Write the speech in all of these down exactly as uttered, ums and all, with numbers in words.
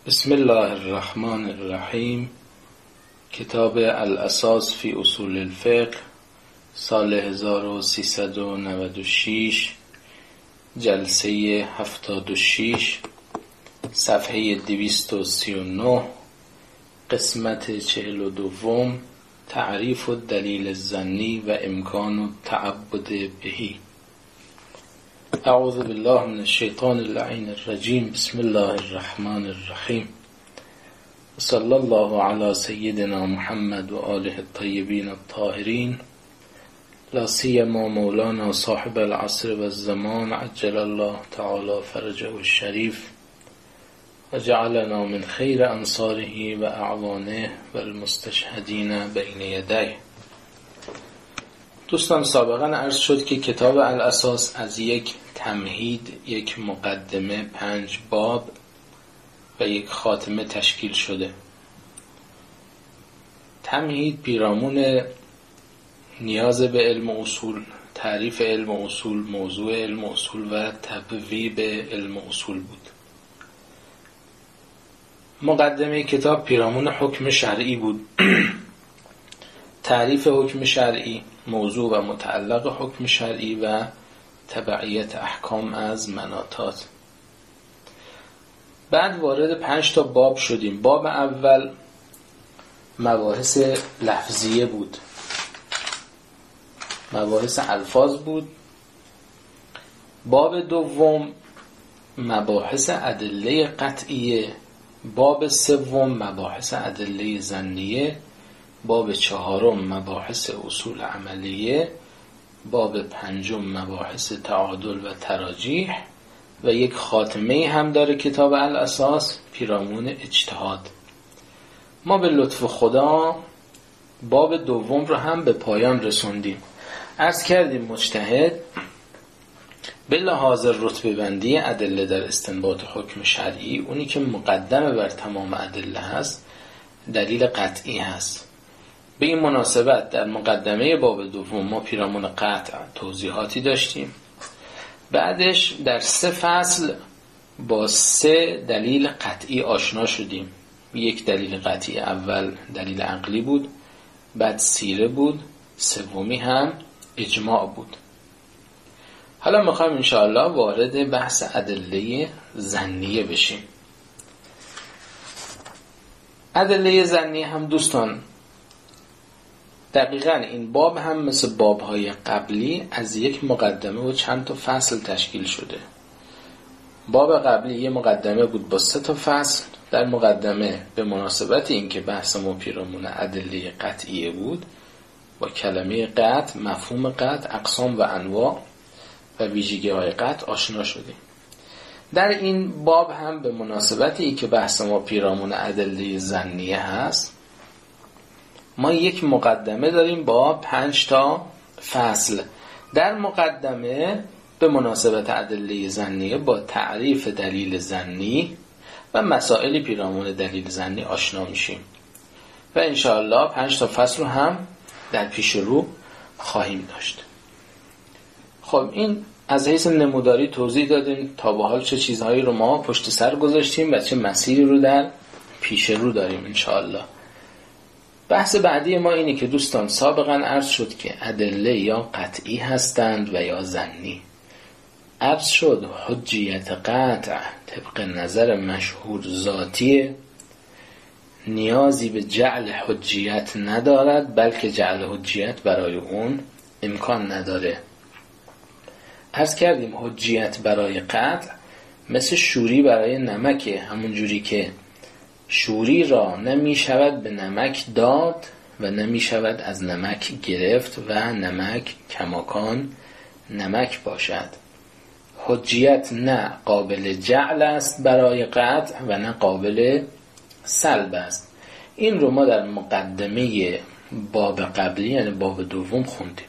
بسم الله الرحمن الرحیم. کتاب الاساس فی اصول الفقه، سال هزار و سیصد و نود و شش، جلسه هفتاد و شش، صفحه دویست و سی و نه، قسمت چهل و دوم، تعریف الدلیل الظنی و امکان التعبد بهی. اعوذ بالله من الشیطان اللعین الرجیم. بسم الله الرحمن الرحیم. صلی الله علی سیدنا محمد و آله الطیبین الطاهرین، لا سیما مولانا صاحب العصر و الزمان عجل الله تعالی فرجه الشریف و جعلنا من خیر انصاره و اعوانه و المستشهدین بین یدیه. دوستان، سابقا عرض شد که کتاب الاساس از یک تمهید، یک مقدمه، پنج باب و یک خاتمه تشکیل شده. تمهید پیرامون نیاز به علم اصول، تعریف علم اصول، موضوع علم اصول و تبویب علم اصول بود. مقدمه کتاب پیرامون حکم شرعی بود. تعریف حکم شرعی، موضوع و متعلق حکم شرعی و تبعیت احکام از مناطات. بعد وارد پنج تا باب شدیم. باب اول مباحث لفظیه بود، مباحث الفاظ بود. باب دوم مباحث ادله قطعیه. باب سوم مباحث ادله ظنیه. باب چهارم مباحث اصول عملیه. باب پنجم مباحث تعادل و تراجیح و یک خاتمه هم داره کتاب الاساس، پیرامون اجتهاد. ما به لطف خدا باب دوم رو هم به پایان رسوندیم. عرض کردیم مجتهد به لحاظ رتبه بندی ادله در استنباط حکم شرعی، اونی که مقدمه بر تمام ادله هست، دلیل قطعی هست. به این مناسبت در مقدمه باب دوم ما پیرامون قطع توضیحاتی داشتیم. بعدش در سه فصل با سه دلیل قطعی آشنا شدیم. یک دلیل قطعی اول دلیل عقلی بود، بعد سیره بود، سومی هم اجماع بود. حالا میخوایم انشاءالله وارد بحث ادله ظنیه بشیم. ادله ظنیه هم دوستان دقیقاً این باب هم مثل بابهای قبلی از یک مقدمه و چند تا فصل تشکیل شده. باب قبلی یه مقدمه بود با سه تا فصل. در مقدمه به مناسبت این که بحث ما پیرامون ادله قطعیه بود، با کلمه قطع، مفهوم قطع، اقسام و انواع و ویژگی های قطع آشنا شدیم. در این باب هم به مناسبت این که بحث ما پیرامون ادله ظنیه هست، ما یک مقدمه داریم با پنج تا فصل. در مقدمه به مناسبت ادله ظنیه با تعریف دلیل ظنی و مسائل پیرامون دلیل ظنی آشنا میشیم و انشاءالله پنج تا فصل رو هم در پیش رو خواهیم داشت. خب این از حیث نموداری توضیح دادیم تا به حال چه چیزهایی رو ما پشت سر گذاشتیم و چه مسیری رو در پیش رو داریم انشاءالله. بحث بعدی ما اینه که دوستان سابقا عرض شد که ادله یا قطعی هستند و یا ظنی. عرض شد حجیت قطع طبق نظر مشهور ذاتیه، نیازی به جعل حجیت ندارد، بلکه جعل حجیت برای اون امکان نداره. عرض کردیم حجیت برای قطع مثل شوری برای نمکه، همون جوری که شوری را نمی شود به نمک داد و نمی شود از نمک گرفت و نمک کماکان نمک باشد. حجیت نه قابل جعل است برای قطع و نه قابل سلب است. این رو ما در مقدمه باب قبلی یعنی باب دوم خوندیم.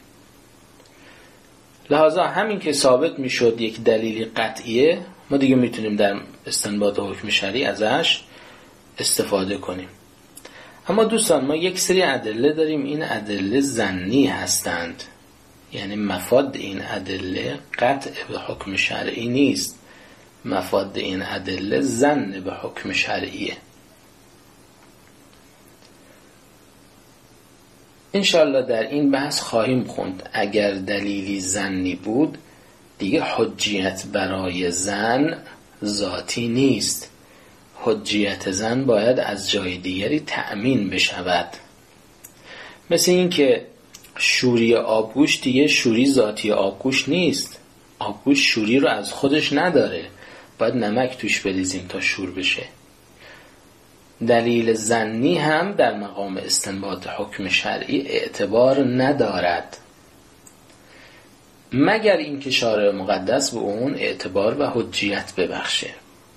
لحاظا همین که ثابت می شد یک دلیل قطعیه، ما دیگه می تونیم در استنباط حکم شرعی ازش استفاده کنیم. اما دوستان ما یک سری ادله داریم، این ادله ظنی هستند، یعنی مفاد این ادله قطع به حکم شرعی نیست، مفاد این ادله ظن به حکم شرعیه. انشالله در این بحث خواهیم خوند اگر دلیلی ظنی بود دیگه حجیت برای ظن ذاتی نیست، حجیت ظن باید از جای دیگری تأمین بشود. مثل این که شوری آبگوش دیگه شوری ذاتی آبگوش نیست، آبگوش شوری رو از خودش نداره، باید نمک توش بریزیم تا شور بشه. دلیل ظنی هم در مقام استنباط حکم شرعی اعتبار ندارد مگر اینکه شارع مقدس به اون اعتبار و حجیت ببخشه.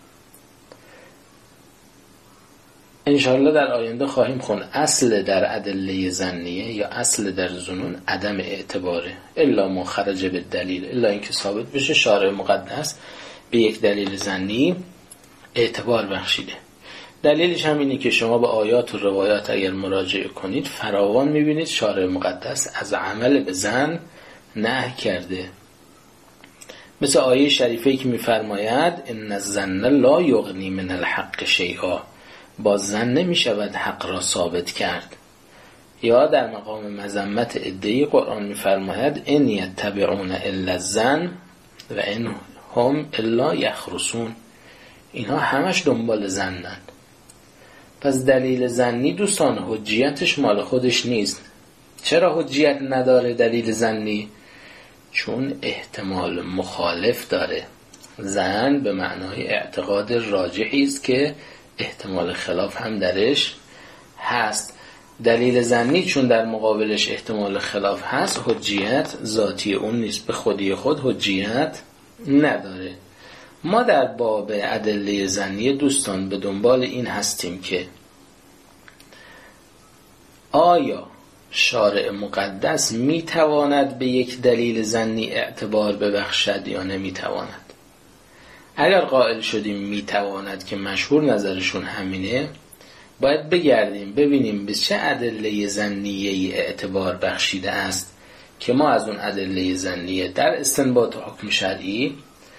انشاءالله در آینده خواهیم خوند اصل در ادله ظنیه یا اصل در ظنون عدم اعتباره، الا ما خرج به دلیل، الا اینکه ثابت بشه شارع مقدس به یک دلیل ظنی اعتبار بخشیده. دلیلش هم اینه که شما به آیات و روایات اگر مراجعه کنید فراوان میبینید شارع مقدس از عمل به ظن نهی کرده. مثل آیه شریفه‌ای که میفرماید ان الظن لا یغنی من الحق شیئا، با ظن نمیشود حق را ثابت کرد. یا در مقام مذمت عده‌ای قرآن میفرماید ان یتبعون الا الظن و ان هم الا یخرصون، اینها همش دنبال ظنن. پس دلیل ظنی دوستان حجیتش مال خودش نیست. چرا حجیت نداره دلیل ظنی؟ چون احتمال مخالف داره. ظن به معنای اعتقاد راجحی است که احتمال خلاف هم درش هست. دلیل ظنی چون در مقابلش احتمال خلاف هست حجیت ذاتی اون نیست، به خودی خود حجیت نداره. ما در باب ادله ظنی دوستان به دنبال این هستیم که آیا شارع مقدس میتواند به یک دلیل ظنی اعتبار ببخشد یا نمیتواند؟ اگر قائل شدیم میتواند که مشهور نظرشون همینه، باید بگردیم ببینیم به چه ادله ظنیه‌ای اعتبار بخشیده است که ما از اون ادله ظنیه در استنباط حکم شرعی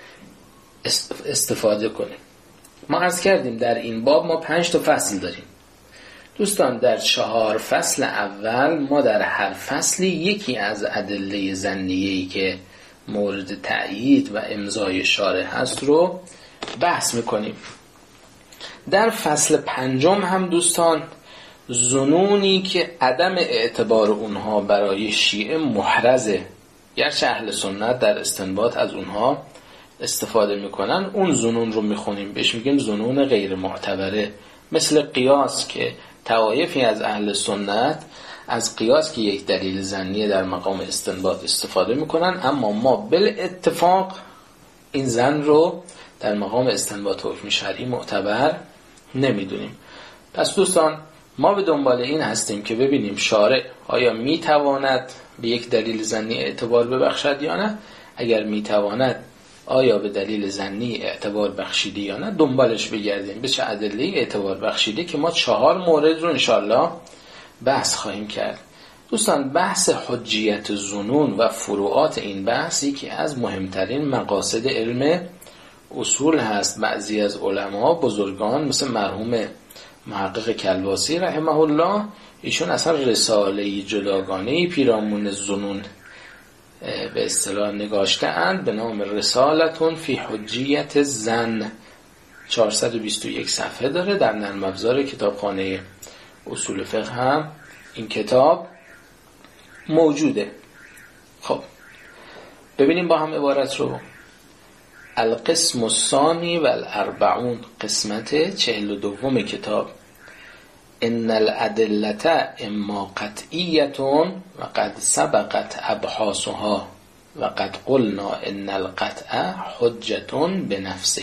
استفاده کنیم. ما عرض کردیم در این باب ما پنج تا فصل داریم دوستان. در چهار فصل اول ما در هر فصلی یکی از ادله ظنیه‌ای که مورد تأیید و امضای شارع هست رو بحث میکنیم. در فصل پنجم هم دوستان ظنونی که عدم اعتبار اونها برای شیعه محرزه، گرچه اهل سنت در استنباط از اونها استفاده میکنن، اون ظنون رو میخونیم بهش میگیم ظنون غیر معتبره. مثل قیاس که طوایفی از اهل سنت از قیاس که یک دلیل ظنیه در مقام استنباط استفاده میکنن، اما ما بالاتفاق این ظن رو در مقام استنباط حکم شرعی معتبر نمیدونیم. پس دوستان ما به دنبال این هستیم که ببینیم شارع آیا میتواند به یک دلیل ظنی اعتبار ببخشد یا نه. اگر میتواند آیا به دلیل ظنی اعتبار بخشیده یا نه، دنبالش بگردیم به چه ادله اعتبار بخشیده که ما چهار مورد رو انشاءالله بحث خواهیم کرد. دوستان بحث حجیت ظنون و فروعات این بحثی که از مهمترین مقاصد علم اصول هست. بعضی از علما بزرگان مثل مرحوم محقق کلباسی رحمه الله، ایشون اصلا رساله جداگانه پیرامون ظنون به اصطلاح نگاشته اند به نام رسالتون فی حجیت الظن، چهارصد و بیست و یک صفحه داره. در نرم افزار کتابخانه اصول فقه هم این کتاب موجوده. خب ببینیم با هم عبارت رو. القسم الثانی و الاربعون، قسمت چهل و دوم کتاب. ان الادلة اما قطعیة و قد سبقت ابحاثها و قد قلنا ان القطع حجة بنفسه.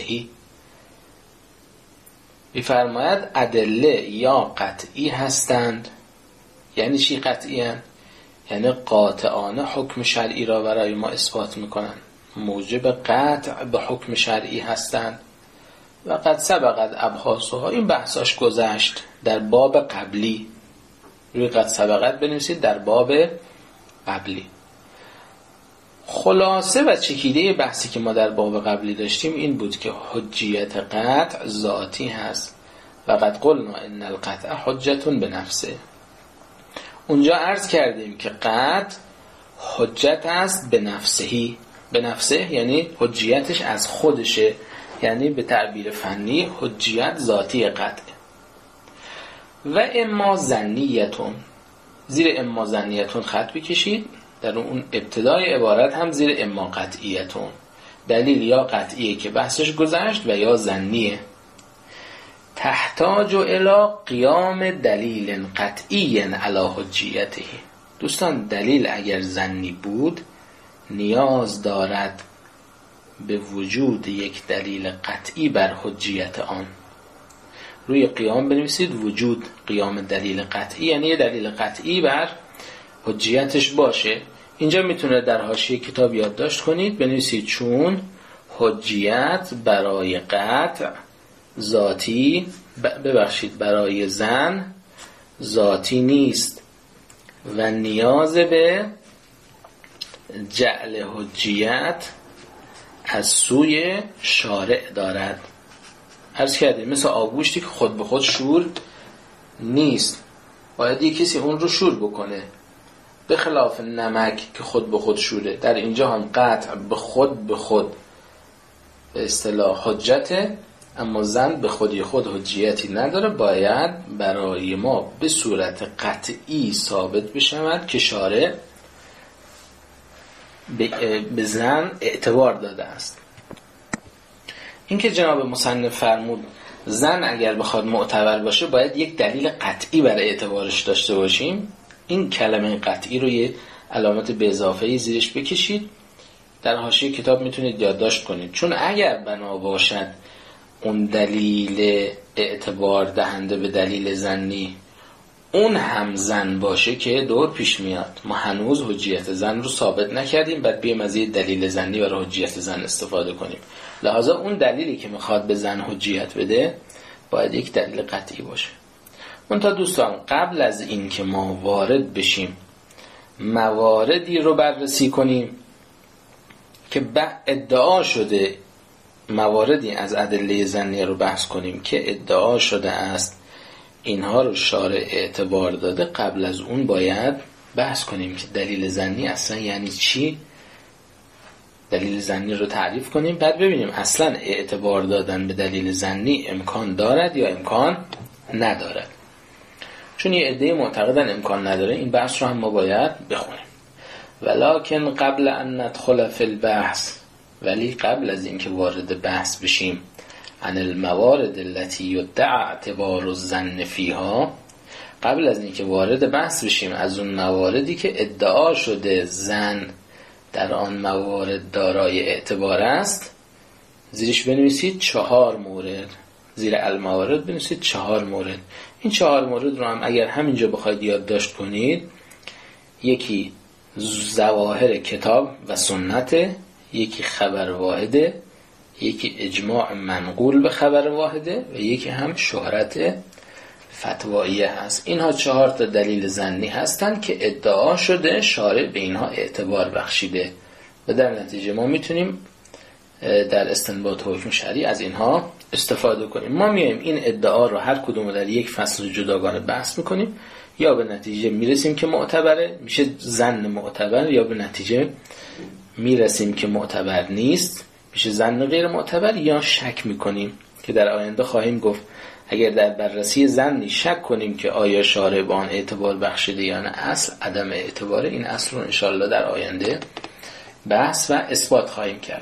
می‌فرماید ادله یا قطعی هستند. یعنی چی قطعی هستند؟ یعنی قاطعانه حکم شرعی را برای ما اثبات میکنند، موجب قطع به حکم شرعی هستند. و قد سبقت ابحاثها، این بحثاش گذشت در باب قبلی. روی قد سبقت بنویسید در باب قبلی. خلاصه و چکیده بحثی که ما در باب قبلی داشتیم این بود که حجیت قطع ذاتی هست و قد قلنا ان القطع حجتون به نفسه. اونجا عرض کردیم که قطع حجت است به نفسهی. به نفسه یعنی حجیتش از خودشه، یعنی به تعبیر فنی حجیت ذاتی قطعه. و اما ظنیتون، زیر اما ظنیتون خط بکشید، در اون ابتدای عبارت هم زیر اما قطعیتون. دلیل یا قطعیه که بحثش گذشت و یا ظنیه. تحتاج الی قیام دلیل قطعی علی حجیته. دوستان دلیل اگر ظنی بود نیاز دارد به وجود یک دلیل قطعی بر حجیت آن. روی قیام بنویسید وجود قیام دلیل قطعی، یعنی یه دلیل قطعی بر حجیتش باشه. اینجا میتونه در حاشیه کتاب یادداشت کنید، بنویسید چون حجیت برای قطع ذاتی، ببخشید برای ظن ذاتی نیست و نیاز به جعل حجیت از سوی شارع دارد. عرض کردیم مثل آبگوشتی که خود به خود شور نیست، باید یک کسی اون رو شور بکنه، به خلاف نمک که خود به خود شوره. در اینجا هم قطع به خود به خود به اصطلاح حجته، اما ظن به خودی خود حجیتی نداره، باید برای ما به صورت قطعی ثابت بشود که شارع به ظن اعتبار داده است. این که جناب مصنف فرمود ظن اگر بخواد معتبر باشه باید یک دلیل قطعی برای اعتبارش داشته باشیم، این کلمه قطعی رو یه علامت به اضافه زیرش بکشید، در حاشیه کتاب میتونید یادداشت کنید. چون اگر بنا باشد اون دلیل اعتبار دهنده به دلیل ظنی اون هم ظن باشه که دور پیش میاد، ما هنوز حجیت ظن رو ثابت نکردیم، بعد بیایم از یه دلیل ظنی برای حجیت ظن استفاده کنیم. لحاظا اون دلیلی که میخواد به ظن حجیت بده باید یک دلیل قطعی باشه. منتها دوستان قبل از این که ما وارد بشیم مواردی رو بررسی کنیم که ادعا شده، مواردی از ادله ظنی رو بحث کنیم که ادعا شده است اینها رو شارع اعتبار داده، قبل از اون باید بحث کنیم که دلیل ظنی اصلا یعنی چی، دلیل ظنی رو تعریف کنیم، بعد ببینیم اصلا اعتبار دادن به دلیل ظنی امکان دارد یا امکان ندارد. چون یه عده معتقدن امکان نداره، این بحث رو هم ما باید بخونیم. ولکن قبل ان ندخل فی البحث، ولی قبل از اینکه وارد بحث بشیم عن الموارد التي يدعى اعتبار الظن فيها، قبل از اینکه وارد بحث بشیم از اون مواردی که ادعا شده ظن در آن موارد دارای اعتبار است، زیرش بنویسید چهار مورد، زیر الموارد بنویسید چهار مورد. این چهار مورد رو هم اگر همینجا بخواید یادداشت کنید، یکی ظواهر کتاب و سنت، یکی خبر واحده، یکی اجماع منقول به خبر واحده و یکی هم شهرت فتواییه هست. اینها چهار تا دلیل ظنی هستند که ادعا شده شارع به اینها اعتبار بخشیده و در نتیجه ما میتونیم در استنباط حکم شرعی از اینها استفاده کنیم. ما میایم این ادعا رو هر کدوم در یک فصل جداگانه بحث میکنیم، یا به نتیجه میرسیم که معتبره میشه ظن معتبر، یا به نتیجه میرسیم که معتبر نیست میشه ظن غیر معتبر، یا شک میکنیم که در آینده خواهیم گفت اگر در بررسی ظنی شک کنیم که آیا شارع به آن اعتبار بخشیده یا نه، اصل عدم اعتبار، این اصل رو انشاءالله در آینده بحث و اثبات خواهیم کرد.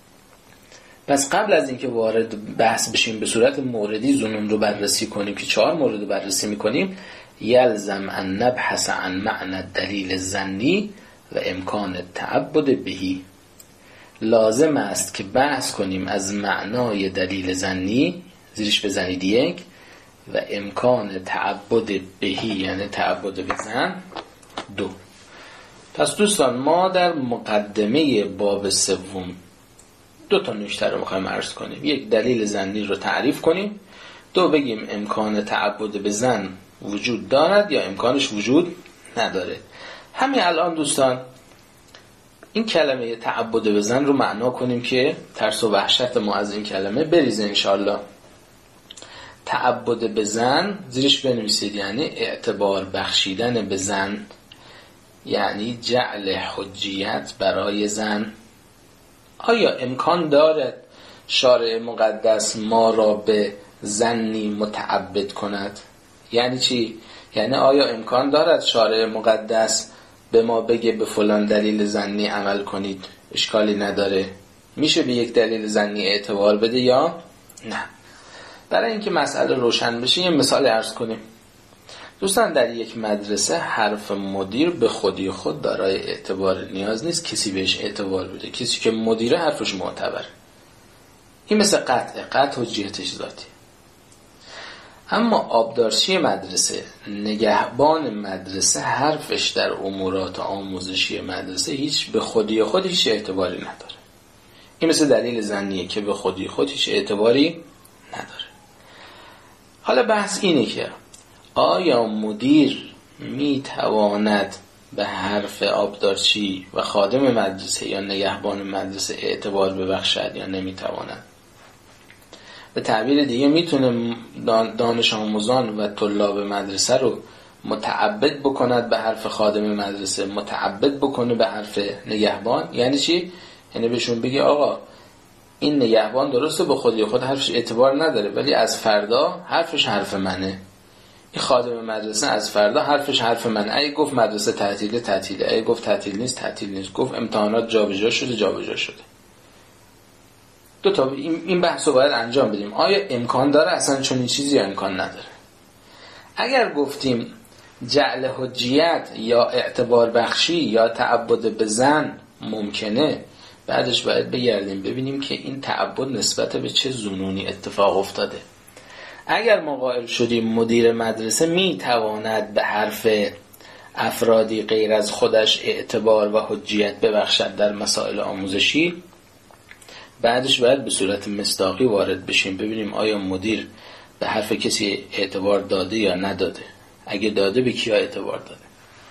پس قبل از اینکه وارد بحث بشیم به صورت موردی ظنون رو بررسی کنیم که چهار مورد رو بررسی میکنیم، یلزم ان نبحث عن معنی الدلیل الظنی و امکان التعبد بهی. لازم است که بحث کنیم از معنای دلیل ظنی، زیرش بزنید یک، و امکان تعبد بهی یعنی تعبد به ظن دو. پس دوستان ما در مقدمه باب سوم دو تا نکته رو میخوایم عرض کنیم. یک، دلیل ظنی رو تعریف کنیم، دو بگیم امکان تعبد به ظن وجود دارد یا امکانش وجود نداره. همین الان دوستان این کلمه تعبد بزن رو معنا کنیم که ترس و وحشت ما از این کلمه بریزه انشالله. تعبد بزن زیرش بنویسید یعنی اعتبار بخشیدن به زن، یعنی جعل حجیت برای زن. آیا امکان دارد شارع مقدس ما را به زنی متعبد کند؟ یعنی چی؟ یعنی آیا امکان دارد شارع مقدس به ما بگه به فلان دلیل زنی عمل کنید، اشکالی نداره؟ میشه به یک دلیل زنی اعتبار بده یا نه؟ برای اینکه مسئله روشن بشه یه مثال عرض کنیم. دوستان در یک مدرسه حرف مدیر به خودی خود دارای اعتبار، نیاز نیست کسی بهش اعتبار بده. کسی که مدیره حرفش معتبر. این مثل قطع قطع حجیتش ذاتی. اما آبدارچی مدرسه، نگهبان مدرسه، حرفش در امورات آموزشی مدرسه هیچ به خودی خود هیچ اعتباری نداره. این مثل دلیل زنیه که به خودی خود هیچ اعتباری نداره. حالا بحث اینه که آیا مدیر میتواند به حرف آبدارچی و خادم مدرسه یا نگهبان مدرسه اعتبار ببخشد یا نمیتواند؟ به تعبیر دیگه میتونه دانش آموزان و طلاب مدرسه رو متعبد بکند به حرف خادم مدرسه، متعبد بکنه به حرف نگهبان؟ یعنی چی؟ یعنی بهشون بگه آقا این نگهبان درسته به خودی خود حرفش اعتبار نداره ولی از فردا حرفش حرف منه. این خادم مدرسه از فردا حرفش حرف منه. اگه گفت مدرسه تعطیله تعطیله، اگه گفت تعطیل نیست تعطیل نیست، گفت امتحانات جابجا شده جابجا شده. دو تا این بحث رو باید انجام بدیم. آیا امکان داره؟ اصلا چنین چیزی یا امکان نداره. اگر گفتیم جعل حجیت یا اعتبار بخشی یا تعبد به زن ممکنه، بعدش باید بگردیم ببینیم که این تعبد نسبت به چه ظنونی اتفاق افتاده. اگر ما قائل شدیم مدیر مدرسه میتواند به حرف افرادی غیر از خودش اعتبار و حجیت ببخشد در مسائل آموزشی، بعدش باید به صورت مصداقی وارد بشیم ببینیم آیا مدیر به حرف کسی اعتبار داده یا نداده. اگه داده به کیا اعتبار داده.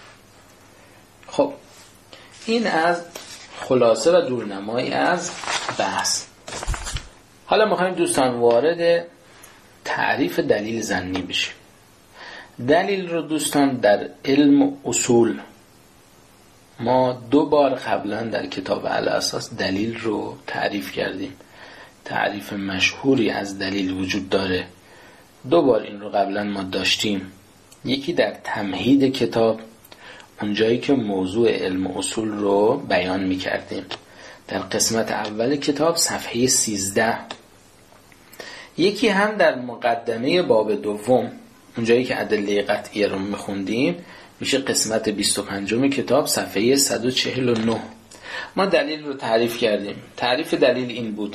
خب این از خلاصه و دورنمایی از بحث. حالا می‌خوایم دوستان وارد تعریف دلیل ظنی بشیم. دلیل رو دوستان در علم اصول ما دو بار قبلا در کتاب الاساس دلیل رو تعریف کردیم. تعریف مشهوری از دلیل وجود داره. دو بار این رو قبلا ما داشتیم. یکی در تمهید کتاب، اونجایی که موضوع علم اصول رو بیان می کردیم در قسمت اول کتاب صفحه سیزده. یکی هم در مقدمه باب دوم، اونجایی که ادله قطعی رو می خوندیم، میشه قسمت بیست و پنجم کتاب صفحه صد و چهل و نه. ما دلیل رو تعریف کردیم. تعریف دلیل این بود: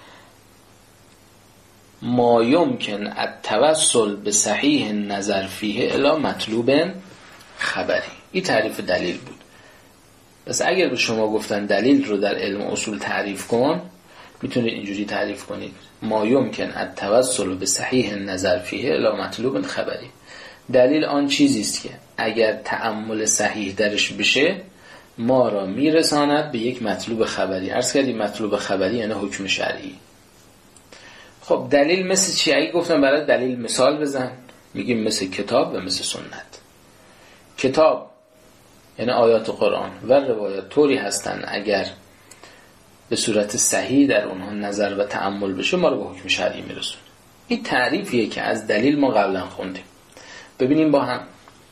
ما یمکن التوسل به صحیح نظر فیه الی مطلوب خبری. این تعریف دلیل بود. پس اگر به شما گفتن دلیل رو در علم اصول تعریف کن، میتونید اینجوری تعریف کنید: ما یمکن التوسل به صحیح نظر فیه الی مطلوب خبری. دلیل آن چیزی است که اگر تأمل صحیح درش بشه ما را میرساند به یک مطلوب خبری. عرض کردیم مطلوب خبری یعنی حکم شرعی. خب دلیل مثل چی؟ اگه گفتم برای دلیل مثال بزن، میگیم مثل کتاب و مثل سنت. کتاب یعنی آیات قرآن و روایات طوری هستن اگر به صورت صحیح در اونها نظر و تأمل بشه ما رو به حکم شرعی میرسونه. این تعریفیه که از دلیل ما قبلا خوندیم. ببینیم با هم.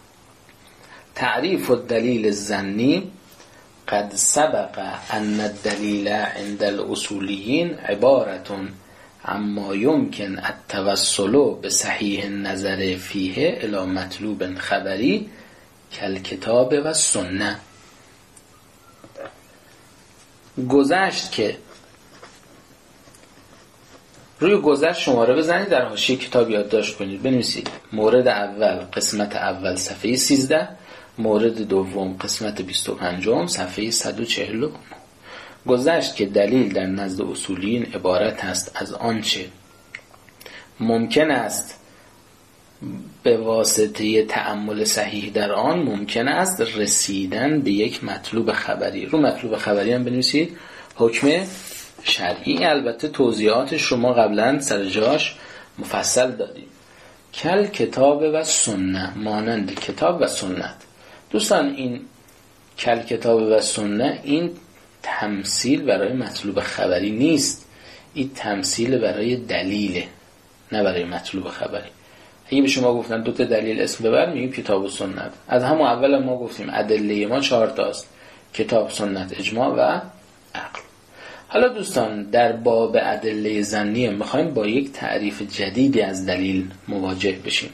تعریف الدلیل الظنی قد سبق ان الدلیل عند الاصولیین عبارت اما یمکن التوسل به صحیح نظر فیه الی مطلوب خبری کالکتاب و سنه. گذشت که روی گذشت شماره بزنید، در حاشیه کتاب یادداشت کنید، بنویسید مورد اول قسمت اول صفحه سیزده، مورد دوم قسمت بیست و پنج صفحه صد و چهل و نه. گذشت که دلیل در نزد اصولیین عبارت است از آنچه ممکن است به واسطه تأمل صحیح در آن ممکن است رسیدن به یک مطلوب خبری. رو مطلوب خبری هم بنویسید حکم شرعی. البته توضیحاتش رو ما قبلا سر جاش مفصل دادیم. کل کتاب و سنت، مانند کتاب و سنت. دوستان این کل کتاب و سنت این تمثیل برای مطلوب خبری نیست، این تمثیل برای دلیله، نه برای مطلوب خبری. اگه به شما گفتن دو تا دلیل اسم ببر، میگیم کتاب و سنت. از همون اول ما گفتیم ادله ما چهار تاست: کتاب، سنت، اجماع و عقل. حالا دوستان در باب ادله ظنیه میخوایم با یک تعریف جدیدی از دلیل مواجه بشیم.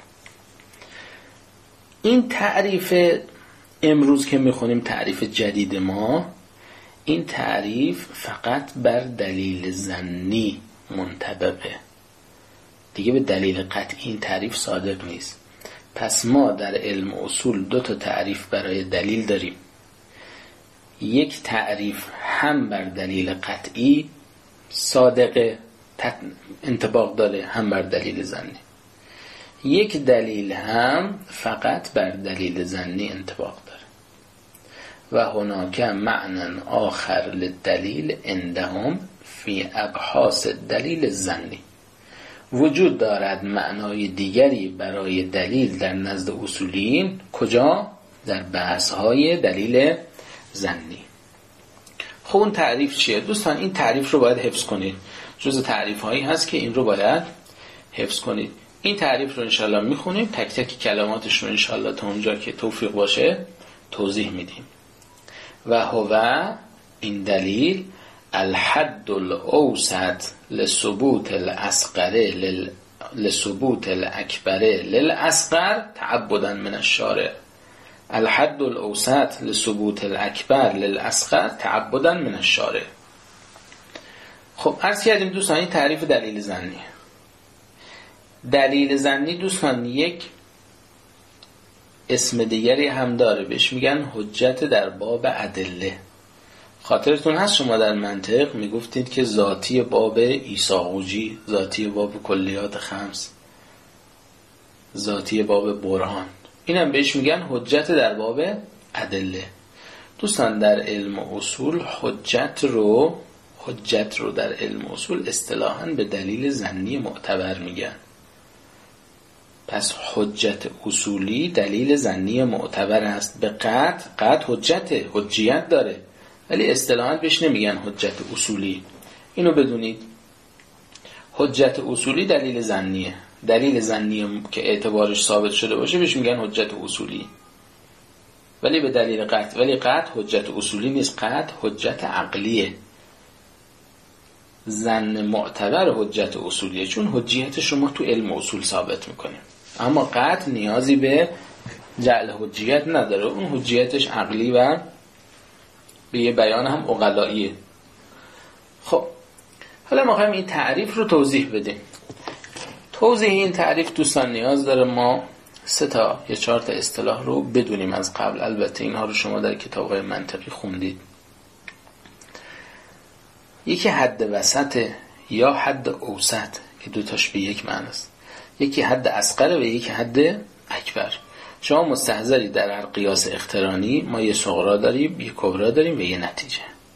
این تعریف امروز که میخونیم، تعریف جدید ما، این تعریف فقط بر دلیل ظنی منطبقه، دیگه به دلیل قطعی این تعریف صادق نیست. پس ما در علم اصول دو تا تعریف برای دلیل داریم. یک تعریف هم بر دلیل قطعی صادقه، انطباق داره، هم بر دلیل ظنی. یک دلیل هم فقط بر دلیل ظنی انطباق داره. و هناک معنی آخر للدلیل عندهم فی ابحاث دلیل ظنی. وجود دارد معنای دیگری برای دلیل در نزد اصولیین. کجا؟ در بحث‌های دلیل ظنی. خب اون تعریف چیه؟ دوستان این تعریف رو باید حفظ کنید. جز تعریف هایی هست که این رو باید حفظ کنید. این تعریف رو انشالله میخونیم، تک تک کلماتش رو انشالله تا اونجا که توفیق باشه توضیح میدیم. و هو، این دلیل، الحد الاوسط لثبوت الاصغر لثبوت الاکبر للاصغر تعبدا من الشارع. الحد الاوسط لثبوت الاکبر للاصغر تعبدا من الشارع. خب عرض کردیم دوستان این تعریف دلیل ظنی. دلیل ظنی دوستان یک اسم دیگری هم داره، بهش میگن حجت در باب ادله. خاطرتون هست شما در منطق میگفتید که ذاتی باب ایساقوجی، ذاتی باب کلیات خمس، ذاتی باب برهان، اینم بهش میگن حجت در باب ادله. دوستان در علم اصول حجت رو حجت رو در علم اصول اصطلاحاً به دلیل ظنی معتبر میگن. پس حجت اصولی دلیل ظنی معتبر است. به قطع قطع حجت حجیت داره، ولی اصطلاحاً بهش نمیگن حجت اصولی. اینو بدونید. حجت اصولی دلیل ظنیه. دلیل ظنی که اعتبارش ثابت شده باشه بهش میگن حجت اصولی، ولی به دلیل قطع. ولی قطع حجت اصولی نیست، قطع حجت عقلیه. ظن معتبر حجت اصولیه، چون حجیتش رو ما تو علم اصول ثابت میکنیم. اما قطع نیازی به جعل حجیت نداره، اون حجیتش عقلی و به یه بیان هم عقلاییه. خب حالا ما خواهیم این تعریف رو توضیح بدیم. توضیح این تعریف دوستان نیاز داره ما سه تا یا چهار تا اصطلاح رو بدونیم از قبل. البته اینها رو شما در کتاب‌های منطقی خوندید. یکی حد وسط یا حد اوسط که دوتاش به یک معنی است. یکی حد اصغر و یکی حد اکبر. شما مستحضری در هر قیاس اقترانی ما یه صغرا داریم، یه کبرا داریم و یه نتیجه.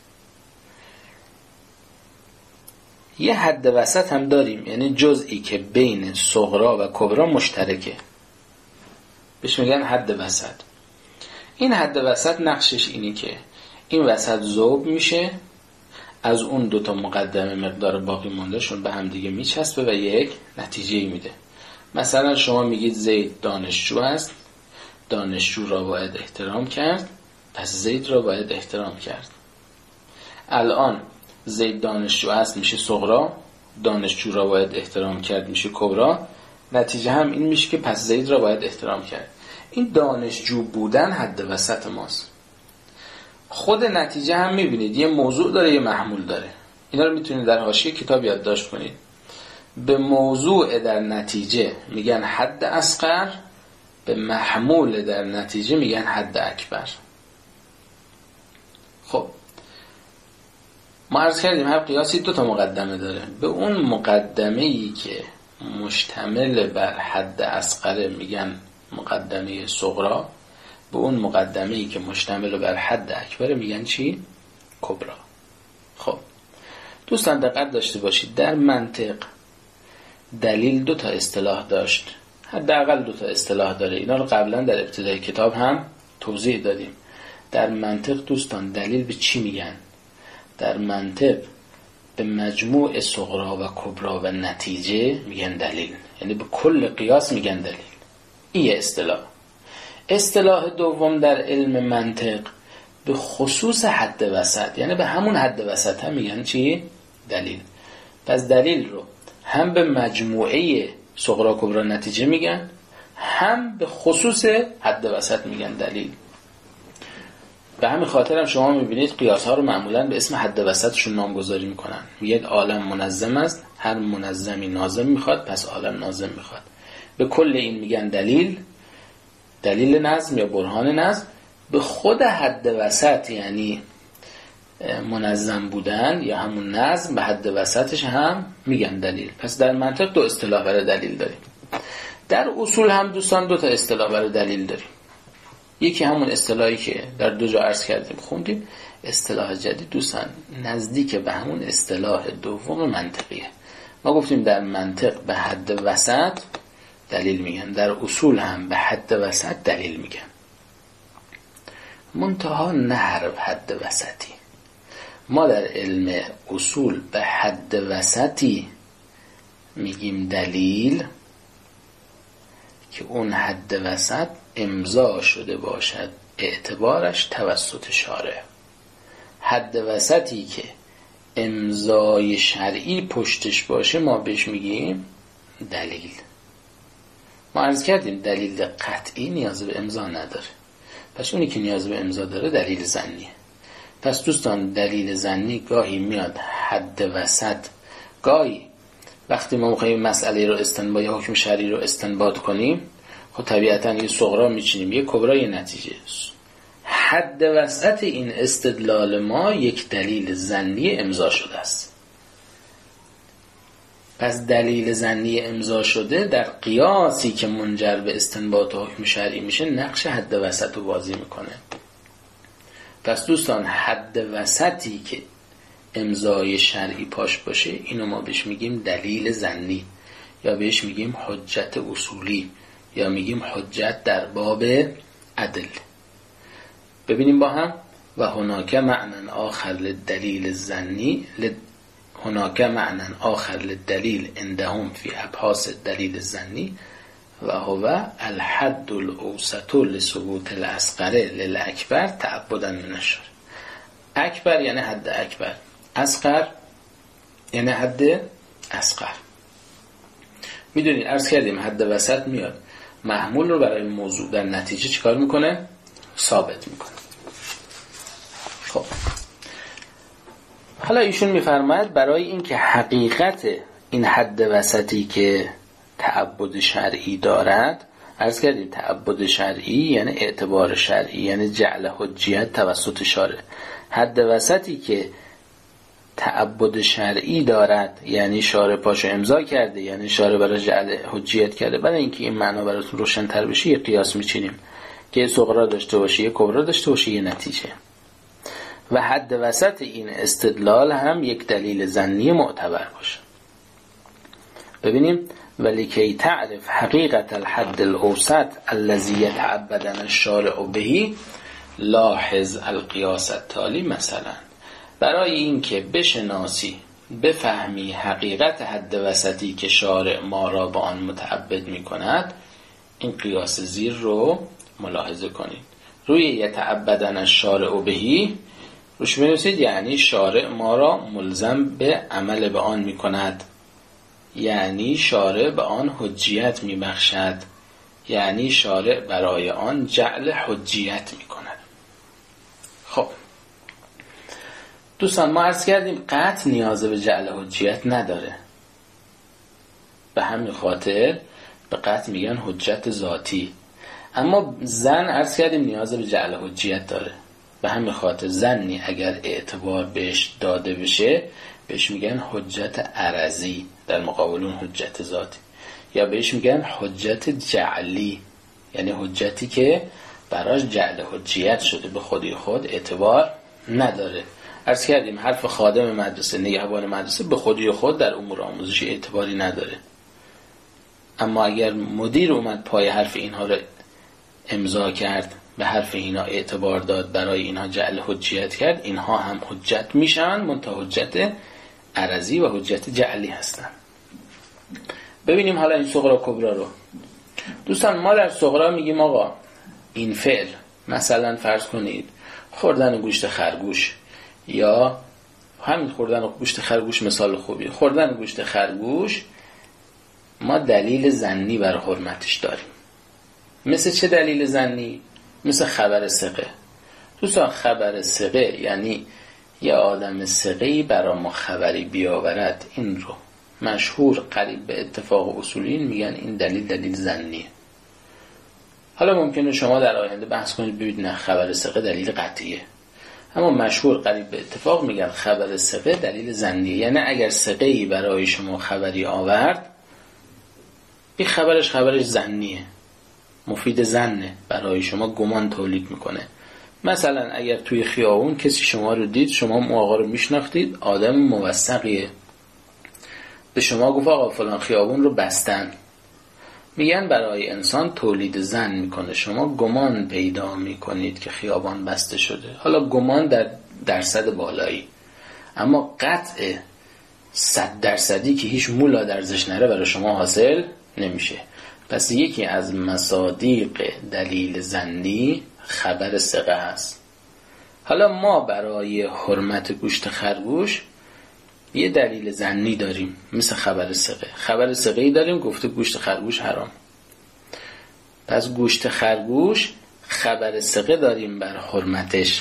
یه حد وسط هم داریم، یعنی جزئی که بین صغرا و کبرا مشترکه، بهش میگن حد وسط. این حد وسط نقشش اینی که این وسط ذوب میشه، از اون دوتا مقدمه مقدار باقی موندهشون به هم دیگه میچسبه و یک نتیجه میده. مثلا شما میگید زید دانشجو است، دانشجو را باید احترام کرد، پس زید را باید احترام کرد. الان زید دانشجو است میشه صغرا، دانشجو را باید احترام کرد میشه کبرا. نتیجه هم این میشه که پس زید را باید احترام کرد. این دانشجو بودن حد وسط ماست. خود نتیجه هم میبینید یه موضوع داره یه محمول داره. اینا رو میتونید در حاشیه کتاب یادداشت کنید. به موضوع در نتیجه میگن حد اصغر، به محمول در نتیجه میگن حد اکبر. خب ما عرض کردیم هر قیاسی دو تا مقدمه داره. به اون مقدمه‌ای که مشتمل بر حد اصغر میگن مقدمه صغرا، به اون مقدمه‌ای که مشتمل بر حد اکبر میگن چی؟ کبرا. خب دوستان دقت داشته باشید، در منطق دلیل دو تا اصطلاح داشت، حداقل دو تا اصطلاح داره. اینا رو قبلا در ابتدای کتاب هم توضیح دادیم. در منطق دوستان دلیل به چی میگن؟ در منطق به مجموع صغرا و کبرا و نتیجه میگن دلیل، یعنی به کل قیاس میگن دلیل. این یه اصطلاح. اصطلاح دوم در علم منطق به خصوص حد وسط، یعنی به همون حد وسط هم میگن چی؟ دلیل. پس دلیل رو هم به مجموعه صغرا کبرا نتیجه میگن، هم به خصوص حد وسط میگن دلیل. به همین خاطر هم شما میبینید قیاس ها رو معمولا به اسم حد وسطشون نامگذاری میکنن. میگن عالم منظم است، هر منظمی ناظم میخواد، پس عالم ناظم میخواد. به کل این میگن دلیل، دلیل نظم یا برهان نظم. به خود حد وسط یعنی منظم بودن یا همون نظم، به حد وسطش هم میگن دلیل. پس در منطق دو اصطلاح برای دلیل داریم. در اصول هم دوستان دو تا اصطلاح برای دلیل داریم. یکی همون اصطلاحی که در دو جا عرض کردیم خوندیم. اصطلاح جدید دوستان نزدیک به همون اصطلاح دوم منطقیه. ما گفتیم در منطق به حد وسط دلیل میگن، در اصول هم به حد وسط دلیل میگن، منتها نه هر حد وسطی. ما در علم اصول به حد وسطی میگیم دلیل که اون حد وسط امضا شده باشد، اعتبارش توسط شارع. حد وسطی که امضای شرعی پشتش باشه ما بهش میگیم دلیل. ما عرض کردیم دلیل قطعی نیاز به امضا نداره، پس اونی که نیاز به امضا داره دلیل ظنیه. پس دوستان دلیل ظنی گاهی میاد حد وسط، گاهی وقتی ما میخوایم مسئله رو استنباط یا حکم شرعی رو استنباط کنیم، خب طبیعتاً یه صغرا میچینیم، یه کبرا یه نتیجه. حد وسط این استدلال ما یک دلیل ظنی امضا شده است. پس دلیل ظنی امضا شده در قیاسی که منجر به استنباط و حکم شرعی میشه نقش حد وسط رو بازی میکنه. پس دوستان حد وسطی که امضای شرعی پاش باشه اینو ما بهش میگیم دلیل ظنی، یا بهش میگیم حجت اصولی، یا میگیم حجت در باب عدل. ببینیم با هم. و هناک معنی آخر للدلیل الظنی لد... هناک معنی آخر للدلیل عندهم فی ابحاث الدلیل الظنی و هو الحد الاوسط لثبوت الاصغر للاکبر تعبدا من الشارع. اکبر یعنی حد اکبر، اصغر یعنی حد اصغر. میدونید عرض کردیم حد وسط میاد محمول رو برای موضوع در نتیجه چیکار میکنه؟ ثابت میکنه. خب حالا ایشون میفرماید برای اینکه حقیقت این حد وسطی که تعبد شرعی دارد، عرض کردیم تعبد شرعی یعنی اعتبار شرعی، یعنی جعل حجیت توسط شارع. حد وسطی که تعبد شرعی دارد یعنی شارع پاشو امضا کرده، یعنی شارع برای جعل حجیت کرده. برای اینکه این معنا براتون روشن‌تر بشه یه قیاس میچینیم که یه صغرا داشته باشه، یه کبرا داشته باشه، یه نتیجه. و حد وسط این استدلال هم یک دلیل ظنی معتبر باشه. ببینیم ولیکی تعرف حقیقت الحد الاوسط الذی یتعبدن الشارع به لاحظ القیاس التالی. مثلا برای اینکه بشناسی بفهمی حقیقت حد وسطی که شارع ما را به آن متعبد می کند، این قیاس زیر رو ملاحظه کنید. روی یتعبدن الشارع بهی روش بنویسید یعنی شارع ما را ملزم به عمل به آن می کند، یعنی شارع به آن حجیت می بخشد، یعنی شارع برای آن جعل حجیت می کند. خب دوستان ما عرض کردیم قطع نیاز به جعل حجیت نداره، به همین خاطر به قطع میگن حجت ذاتی. اما ظن عرض کردیم نیاز به جعل حجیت داره، به همین خاطر ظنی اگر اعتبار بهش داده بشه بهش میگن حجت عرضی در مقابل اون حجت ذاتی. یا بهش میگن حجت جعلی، یعنی حجتی که براش جعل حجیت شده، به خودی خود اعتبار نداره. عرض کردیم حرف خادم مدرسه، نگهبان مدرسه به خودی خود در امور آموزشی اعتباری نداره. اما اگر مدیر اومد پای حرف اینها رو امضا کرد، به حرف اینا اعتبار داد، برای اینها جعل حجیت کرد، اینها هم حجت میشن، منتها حجت عرضی و حجت جعلی هستن. ببینیم حالا این صغرا کبرا رو. دوستان ما در صغرا میگیم آقا این فعل، مثلا فرض کنید خوردن گوشت خرگوش، یا همین خوردن گوشت خرگوش مثال خوبیه. خوردن گوشت خرگوش ما دلیل ظنی بر حرمتش داریم. مثل چه دلیل ظنی؟ مثل خبر ثقه. دوستان خبر ثقه یعنی یه آدم ثقه‌ای برای ما خبری بیاورد، این رو مشهور قریب به اتفاق اصولین میگن این دلیل دلیل ظنیه. حالا ممکنه شما در آینده بحث کنید ببینید نه خبر ثقه دلیل قطعیه، اما مشهور قریب به اتفاق میگن خبر ثقه دلیل ظنیه. یعنی اگر ثقه‌ای برای شما خبری آورد، این خبرش خبرش ظنیه، مفید ظنه، برای شما گمان تولید میکنه. مثلا اگر توی خیابون کسی شما رو دید، شما اون آقا رو میشناختید، آدم موثقیه، به شما گفت آقا فلان خیابون رو بستن، میگن برای انسان تولید ظن میکنه، شما گمان پیدا میکنید که خیابان بسته شده. حالا گمان در درصد بالایی، اما قطع صد درصدی که هیچ مولا درزش نره برای شما حاصل نمیشه. پس یکی از مصادیق دلیل ظنی خبر ثقه است. حالا ما برای حرمت گوشت خرگوش یه دلیل ظنی داریم مثل خبر ثقه. خبر ثقه‌ای داریم گفته گوشت خرگوش حرام، پس گوشت خرگوش خبر ثقه داریم بر حرمتش.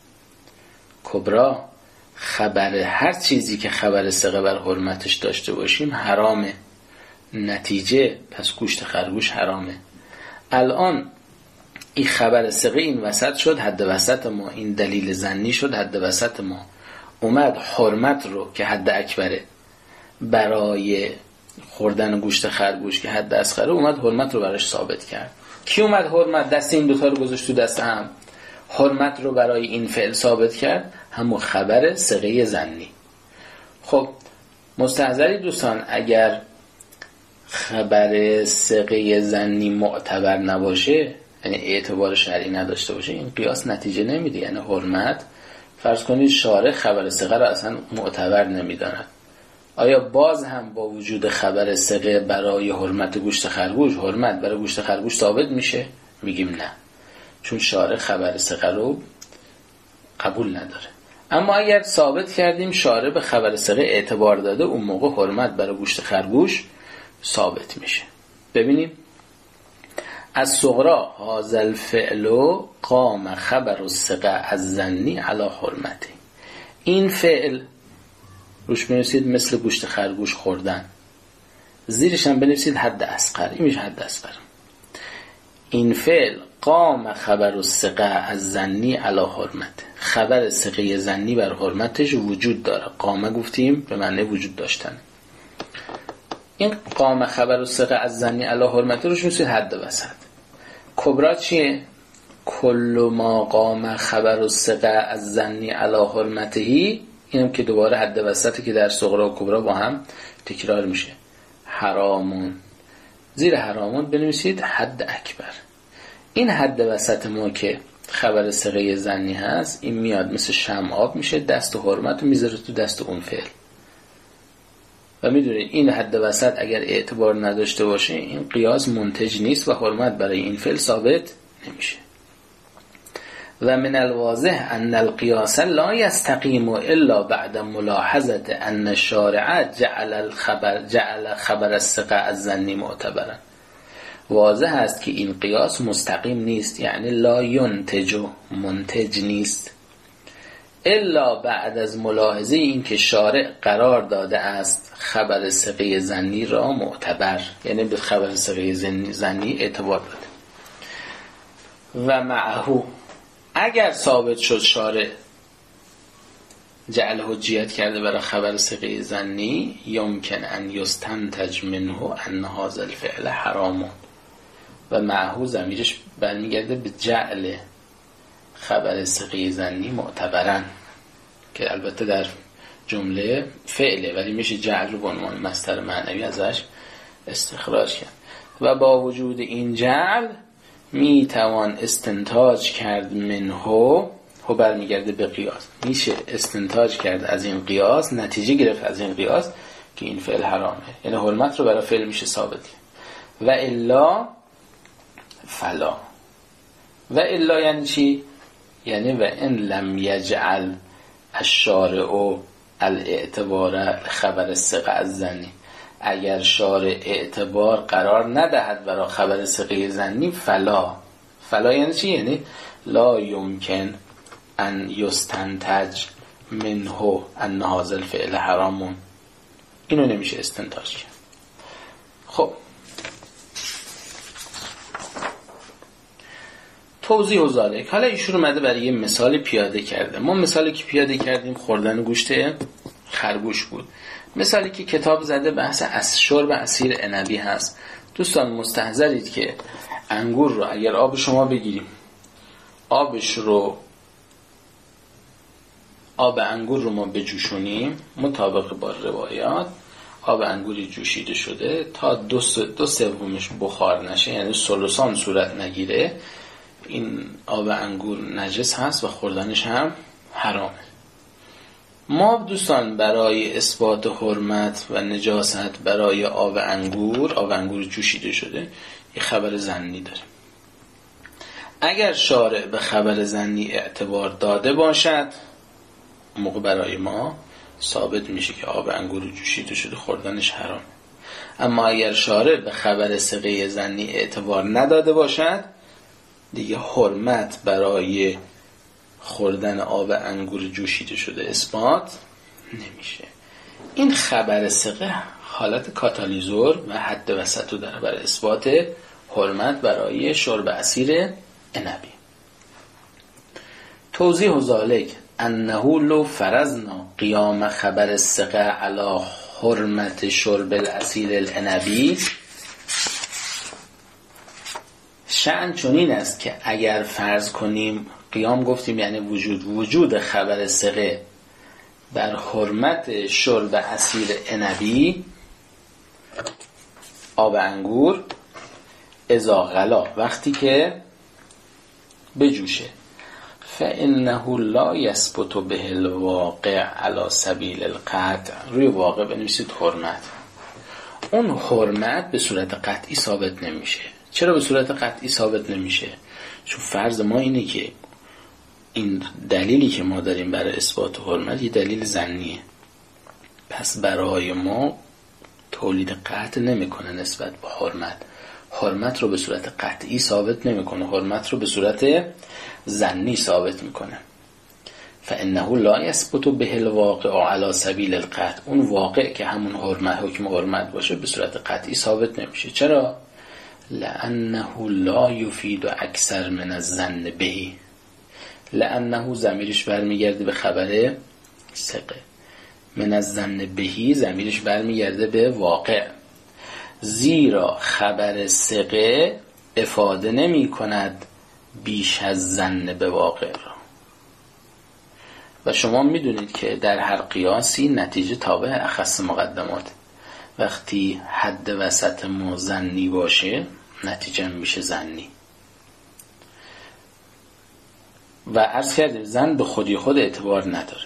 کبرا خبر هر چیزی که خبر ثقه بر حرمتش داشته باشیم حرامه. نتیجه پس گوشت خرگوش حرامه. الان این خبر ثقه این وسط شد حد وسط ما، این دلیل ظنی شد حد وسط ما. اومد حرمت رو که حد اکبره برای خوردن گوشت خرگوش که حد اصغره، اومد حرمت رو براش ثابت کرد. کی اومد حرمت دست این دوتا رو گذاشت تو دست هم؟ حرمت رو برای این فعل ثابت کرد، همون خبر ثقه ظنی. خب مستحضری دوستان، اگر خبر ثقه ظنی معتبر نباشه، یعنی اعتبار شرعی نداشته باشه، این قیاس نتیجه نمیده. یعنی حرمت، فرض کنید شارع خبر ثقه را اصلا معتبر نمیداند، آیا باز هم با وجود خبر ثقه برای حرمت گوشت خرگوش، حرمت برای گوشت خرگوش ثابت میشه؟ میگیم نه، چون شارع خبر ثقه رو قبول نداره. اما اگر ثابت کردیم شارع به خبر ثقه اعتبار داده، اون موقع حرمت برای گوشت خرگوش ثابت میشه. ببینیم از صغرا هذا الفعل قام خبر الثقه از ظنی علی حرمته. این فعل روش بنویسید مثل گوشت خرگوش خوردن، زیرش هم بنویسید حد اصغر، این میشه حد اصغر. این فعل قام خبر الثقه از ظنی علی حرمته، خبر ثقه ظنی بر حرمتش وجود داره. قامه گفتیم به معنی وجود داشتن. این قام خبر الثقه از ظنی علی حرمته روش میشه حد وسط. کبرا چیه؟ کل ما قام خبر الثقه از ظنی علی حرمتهی، اینم که دوباره حد وسطی که در صغرا و کبرا با هم تکرار میشه. حرامون، زیر حرامون بنویسید حد اکبر. این حد وسط ما که خبر ثقه ظنی هست، این میاد مثل شمع آب میشه، دست و حرمت رو میذاره تو دست اون فعل. و میدونید این حد وسط اگر اعتبار نداشته باشه، این قیاس منتج نیست و حرمت برای این فعل ثابت نمیشه. و من الواضح ان القیاس لا يستقیم الا بعد ملاحظه ان الشارع جعل الخبر جعل خبر الثقه از ظنی معتبرا. واضح است که این قیاس مستقیم نیست، یعنی لا ینتج، منتج نیست، الا بعد از ملاحظه این که شارع قرار داده است خبر ثقه ظنی را معتبر، یعنی به خبر ثقه ظنی اعتبار داده. و معه، اگر ثابت شد شارع جعل حجیت کرده برای خبر ثقه ظنی، یمکن ان یستنتج منه ان هذا الفعل حرام و معه ضمیرش برمیگرده به جعل خبر ثقه ظنی معتبرن، که البته در جمله فعله ولی میشه جعل رو به عنوان مصدر معنوی ازش استخراج کرد. و با وجود این جعل میتوان استنتاج کرد منه، هو برمیگرده به قیاس، میشه استنتاج کرد از این قیاس، نتیجه گرفت از این قیاس که این فعل حرامه، یعنی حرمت رو برای فعل میشه ثابت کرد. و الا فلا. و الا یعنی چی؟ یعنی و ان لم یجعل الشارع الاعتبار خبر الثقه الظنی، اگر شارع اعتبار قرار ندهد برای خبر ثقه ظنی، فلا. فلا یعنی چی؟ یعنی لا یمکن ان یستنتج منه ان هذا الفعل حرام، اینو نمیشه استنتاج کرد. خب توضیح و ذالک، حالا ایشون اومده برای یه مثال پیاده کرده. ما مثالی که پیاده کردیم خوردن گوشت خرگوش بود. مثالی که کتاب زده بحث از شرب عصیر عنبی هست. دوستان مستحضرید که انگور رو اگر آب شما بگیریم، آبش رو آب انگور رو ما بجوشونیم، مطابق با روایات آب انگوری جوشیده شده تا دو, دو سومش بخار نشه، یعنی ثلثان صورت نگیره، این آب انگور نجس هست و خوردنش هم حرامه. ما دوستان برای اثبات حرمت و نجاست برای آب انگور، آب انگور جوشیده شده، یه خبر ظنی داریم. اگر شارع به خبر ظنی اعتبار داده باشد، موقع برای ما ثابت میشه که آب انگور جوشیده شده، خوردنش حرام. اما اگر شارع به خبر ثقه ظنی اعتبار نداده باشد، دیگه حرمت برای خوردن آب انگور جوشیده شده اثبات نمیشه. این خبر ثقه حالت کاتالیزور و حد وسط رو داره برای اثبات حرمت برای شرب عصیر عنبی. توضیح ذالک انه لو فرضنا قیام خبر الثقه علی حرمت شرب العصیر العنبی، شأن چنین است که اگر فرض کنیم، قیام گفتیم یعنی وجود، وجود خبر ثقه بر حرمت شرب عصیر عنبی، آب انگور، اذا غلا، وقتی که بجوشه، فانه لا یثبت به الواقع علی سبیل القطع، روی واقع بنویسید حرمت، اون حرمت به صورت قطعی ثابت نمیشه. چرا به صورت قطعی ثابت نمیشه؟ چون فرض ما اینه که این دلیلی که ما داریم برای اثبات حرمت یه دلیل ظنیه، پس برای ما تولید قطع نمیکنه نسبت به حرمت. حرمت رو به صورت قطعی ثابت نمیکنه، حرمت رو به صورت ظنی ثابت میکنه. فانه لا یثبت به الواقع علی سبیل القطع، اون واقع که همون حرمت، حکم حرمت باشه، به صورت قطعی ثابت نمیشه. چرا؟ لانه لا یفید اکثر من الظن به، لانه ضمیرش برمیگرده به خبر ثقه، من الظن به ضمیرش برمیگرده به واقع، زیرا خبر ثقه افاده نمی کند بیش از ظن به واقع را. و شما میدونید که در هر قیاسی نتیجه تابع اخص مقدمات، وقتی حد وسط ما ظنی باشه نتیجه میشه ظنی. و عرض کردیم ظن به خودی خود اعتبار نداره،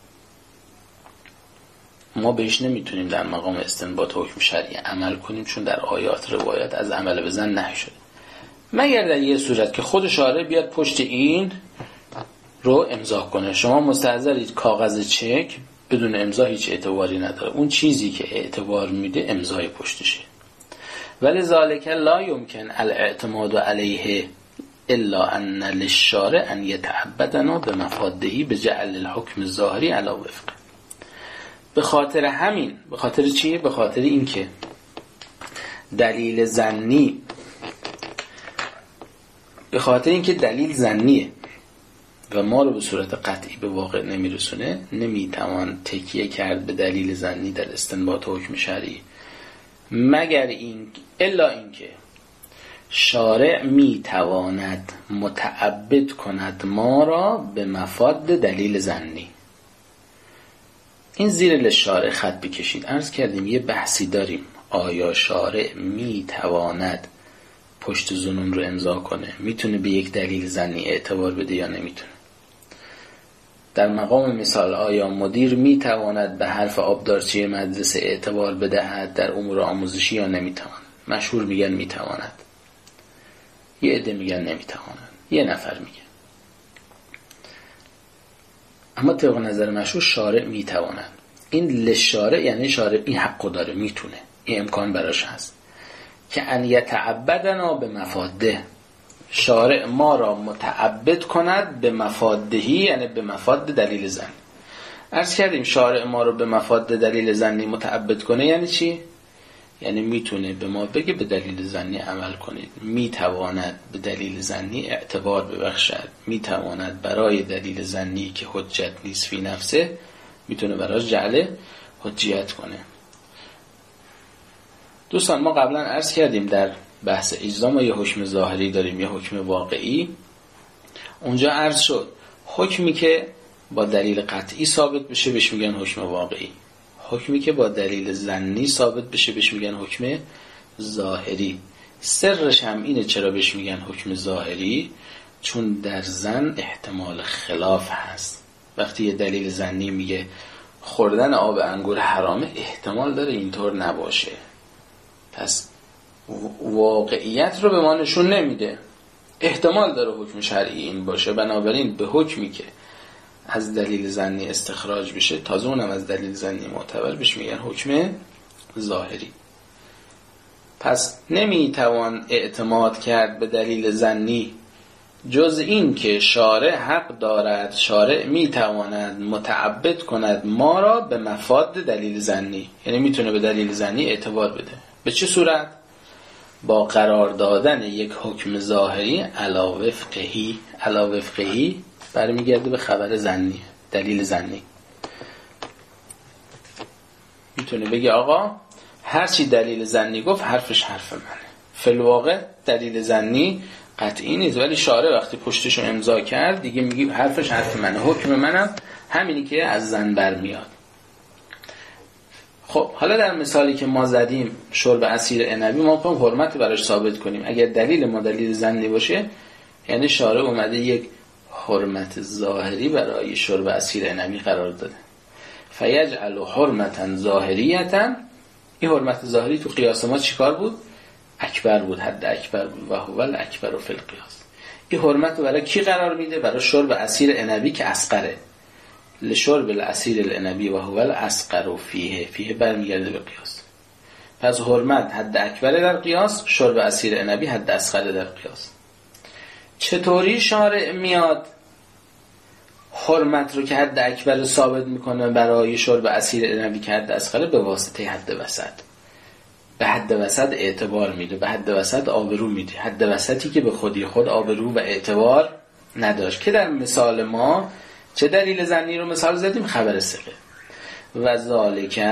ما بهش نمیتونیم در مقام استنباط حکم شرعی عمل کنیم، چون در آیات روایات از عمل به ظن نهی شده، مگر در یه صورت که خود شارع بیاد پشت این رو امضا کنه. شما مستحضرید کاغذ چک بدون امضا هیچ اعتباری نداره، اون چیزی که اعتبار میده امضای پشتشه. ولی ذالک لا یمکن الاعتماد علیه الا ان للشارع ان یتعبدنا بمفاده بجعل الحکم الظاهری علی وفق. به خاطر همین، به خاطر چیه؟ به خاطر اینکه دلیل ظنی، به خاطر اینکه دلیل ظنیه و ما رو به صورت قطعی به واقع نمیرسونه، نمیتوان تکیه کرد به دلیل ظنی در استنباط حکم شرعی، مگر این الا اینکه شارع میتواند متعبد کند ما را به مفاد دلیل ظنی. این زیر لشارع خط بکشید. عرض کردیم یه بحثی داریم، آیا شارع میتواند پشت ظنون رو امضا کنه، میتونه به یک دلیل ظنی اعتبار بده یا نمیتونه. در مقام مثال آیا مدیر میتواند به حرف آبدارچی مدرسه اعتبار بدهد در امور آموزشی یا نمیتواند؟ مشهور میگن میتواند، یه عده میگن نمیتواند، یه نفر میگه. اما طبق نظر مشهور شارع میتواند. این لشارع یعنی شارع این حقو داره، میتونه، این امکان براش هست که ان یتعبدنا به مفاده، شارع ما را متعبد کند به مفادهی، یعنی به مفاد دلیل ظنی. عرض کردیم شارع ما رو به مفاد دلیل ظنی متعبد کنه یعنی چی؟ یعنی میتونه به ما بگه به دلیل ظنی عمل کنید، میتواند به دلیل ظنی اعتبار ببخشد، میتواند برای دلیل ظنی که حجت نیست فی نفسه میتونه براش جعل حجیت کنه. دوستان ما قبلا عرض کردیم در بحث اجزا ما یه حکم ظاهری داریم، یه حکم واقعی. اونجا عرض شد حکمی که با دلیل قطعی ثابت بشه بهش میگن حکم واقعی، حکمی که با دلیل ظنی ثابت بشه بهش میگن حکم ظاهری. سرش هم اینه چرا بهش میگن حکم ظاهری، چون در ظن احتمال خلاف هست. وقتی یه دلیل ظنی میگه خوردن آب انگور حرامه، احتمال داره اینطور نباشه، پس واقعیت رو به ما نشون نمیده، احتمال داره حکم شرعی این باشه. بنابراین به حکمی که از دلیل ظنی استخراج بشه، تازه اونم از دلیل ظنی معتبر، بهش میگن حکم ظاهری. پس نمیتوان اعتماد کرد به دلیل ظنی جز این که شارع حق دارد، شارع میتواند متعبد کند ما را به مفاد دلیل ظنی، یعنی میتونه به دلیل ظنی اعتبار بده. به چه صورت؟ با قرار دادن یک حکم ظاهری علی وفقهی. علی وفقهی برمیگرده به خبر ظنی، دلیل ظنی. میتونه بگه آقا هر چی دلیل ظنی گفت حرفش حرف منه. فی الواقع دلیل ظنی قطعی نیست، ولی شارع وقتی پشتشو امضا کرد دیگه میگه حرفش حرف منه، حکم منم همینی که از ظن برمیاد. خب حالا در مثالی که ما زدیم شرب عصیر عنبی، ما می‌خوایم حرمت براش ثابت کنیم. اگر دلیل ما دلیل ظنی باشه، یعنی شارع اومده یک حرمت ظاهری برای شرب عصیر عنبی قرار داده. فیجعل حرمتا ظاهریتا. این حرمت ظاهری تو قیاس ما چیکار بود؟ اکبر بود، حد اکبر بود و هو الاکبر فی القیاس. این حرمت برای کی قرار میده؟ برای شرب عصیر عنبی که اصغره. لشرب العصیر العنبی و هو الاصغر فیه، فیه برمیگرده به قیاس. پس حرمت حد اکبر در قیاس، شرب عصیر عنبی حد اصغر در قیاس. چطوری شارع میاد حرمت رو که حد اکبر ثابت میکنه برای شرب عصیر عنبی که حد اصغر؟ به واسطه حد وسط. به حد وسط اعتبار میده، به حد وسط آبرو میده، حد وسطی که به خودی خود آبرو و اعتبار نداشت. که در مثال ما چه دلیل ظنی رو مثال زدیم؟ خبر ثقه. و ذالک،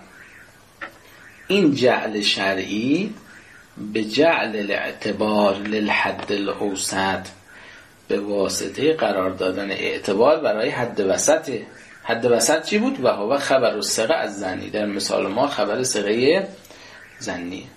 این جعل شرعی به جعل الاعتبار للحد الاوسط، به واسطه قرار دادن اعتبار برای حد وسط. حد وسط چی بود؟ و هو خبر الثقه از ظنی. در مثال ما خبر ثقه ظنی.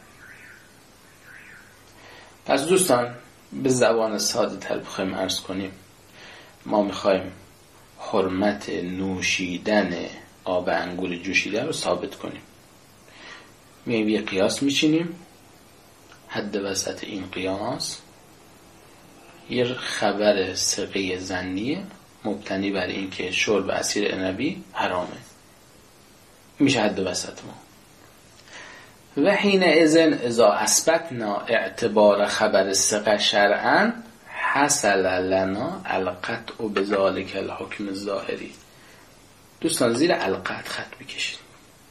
پس دوستان به زبان ساده تر بخوایم عرض کنیم، ما میخوایم حرمت نوشیدن آب انگور جوشیده رو ثابت کنیم. میایم یه قیاس میچینیم، حد وسط این قیاس یه خبر ثقه ظنیه مبتنی بر این که شرب عصیر عنبی حرامه، میشه حد وسط ما. و حین اذن اذا اثبتنا اعتبار خبر ثقه شرعا حصل لنا القطع بذلك الحکم الظاهری. دوستان زیر القطع خط بکشید.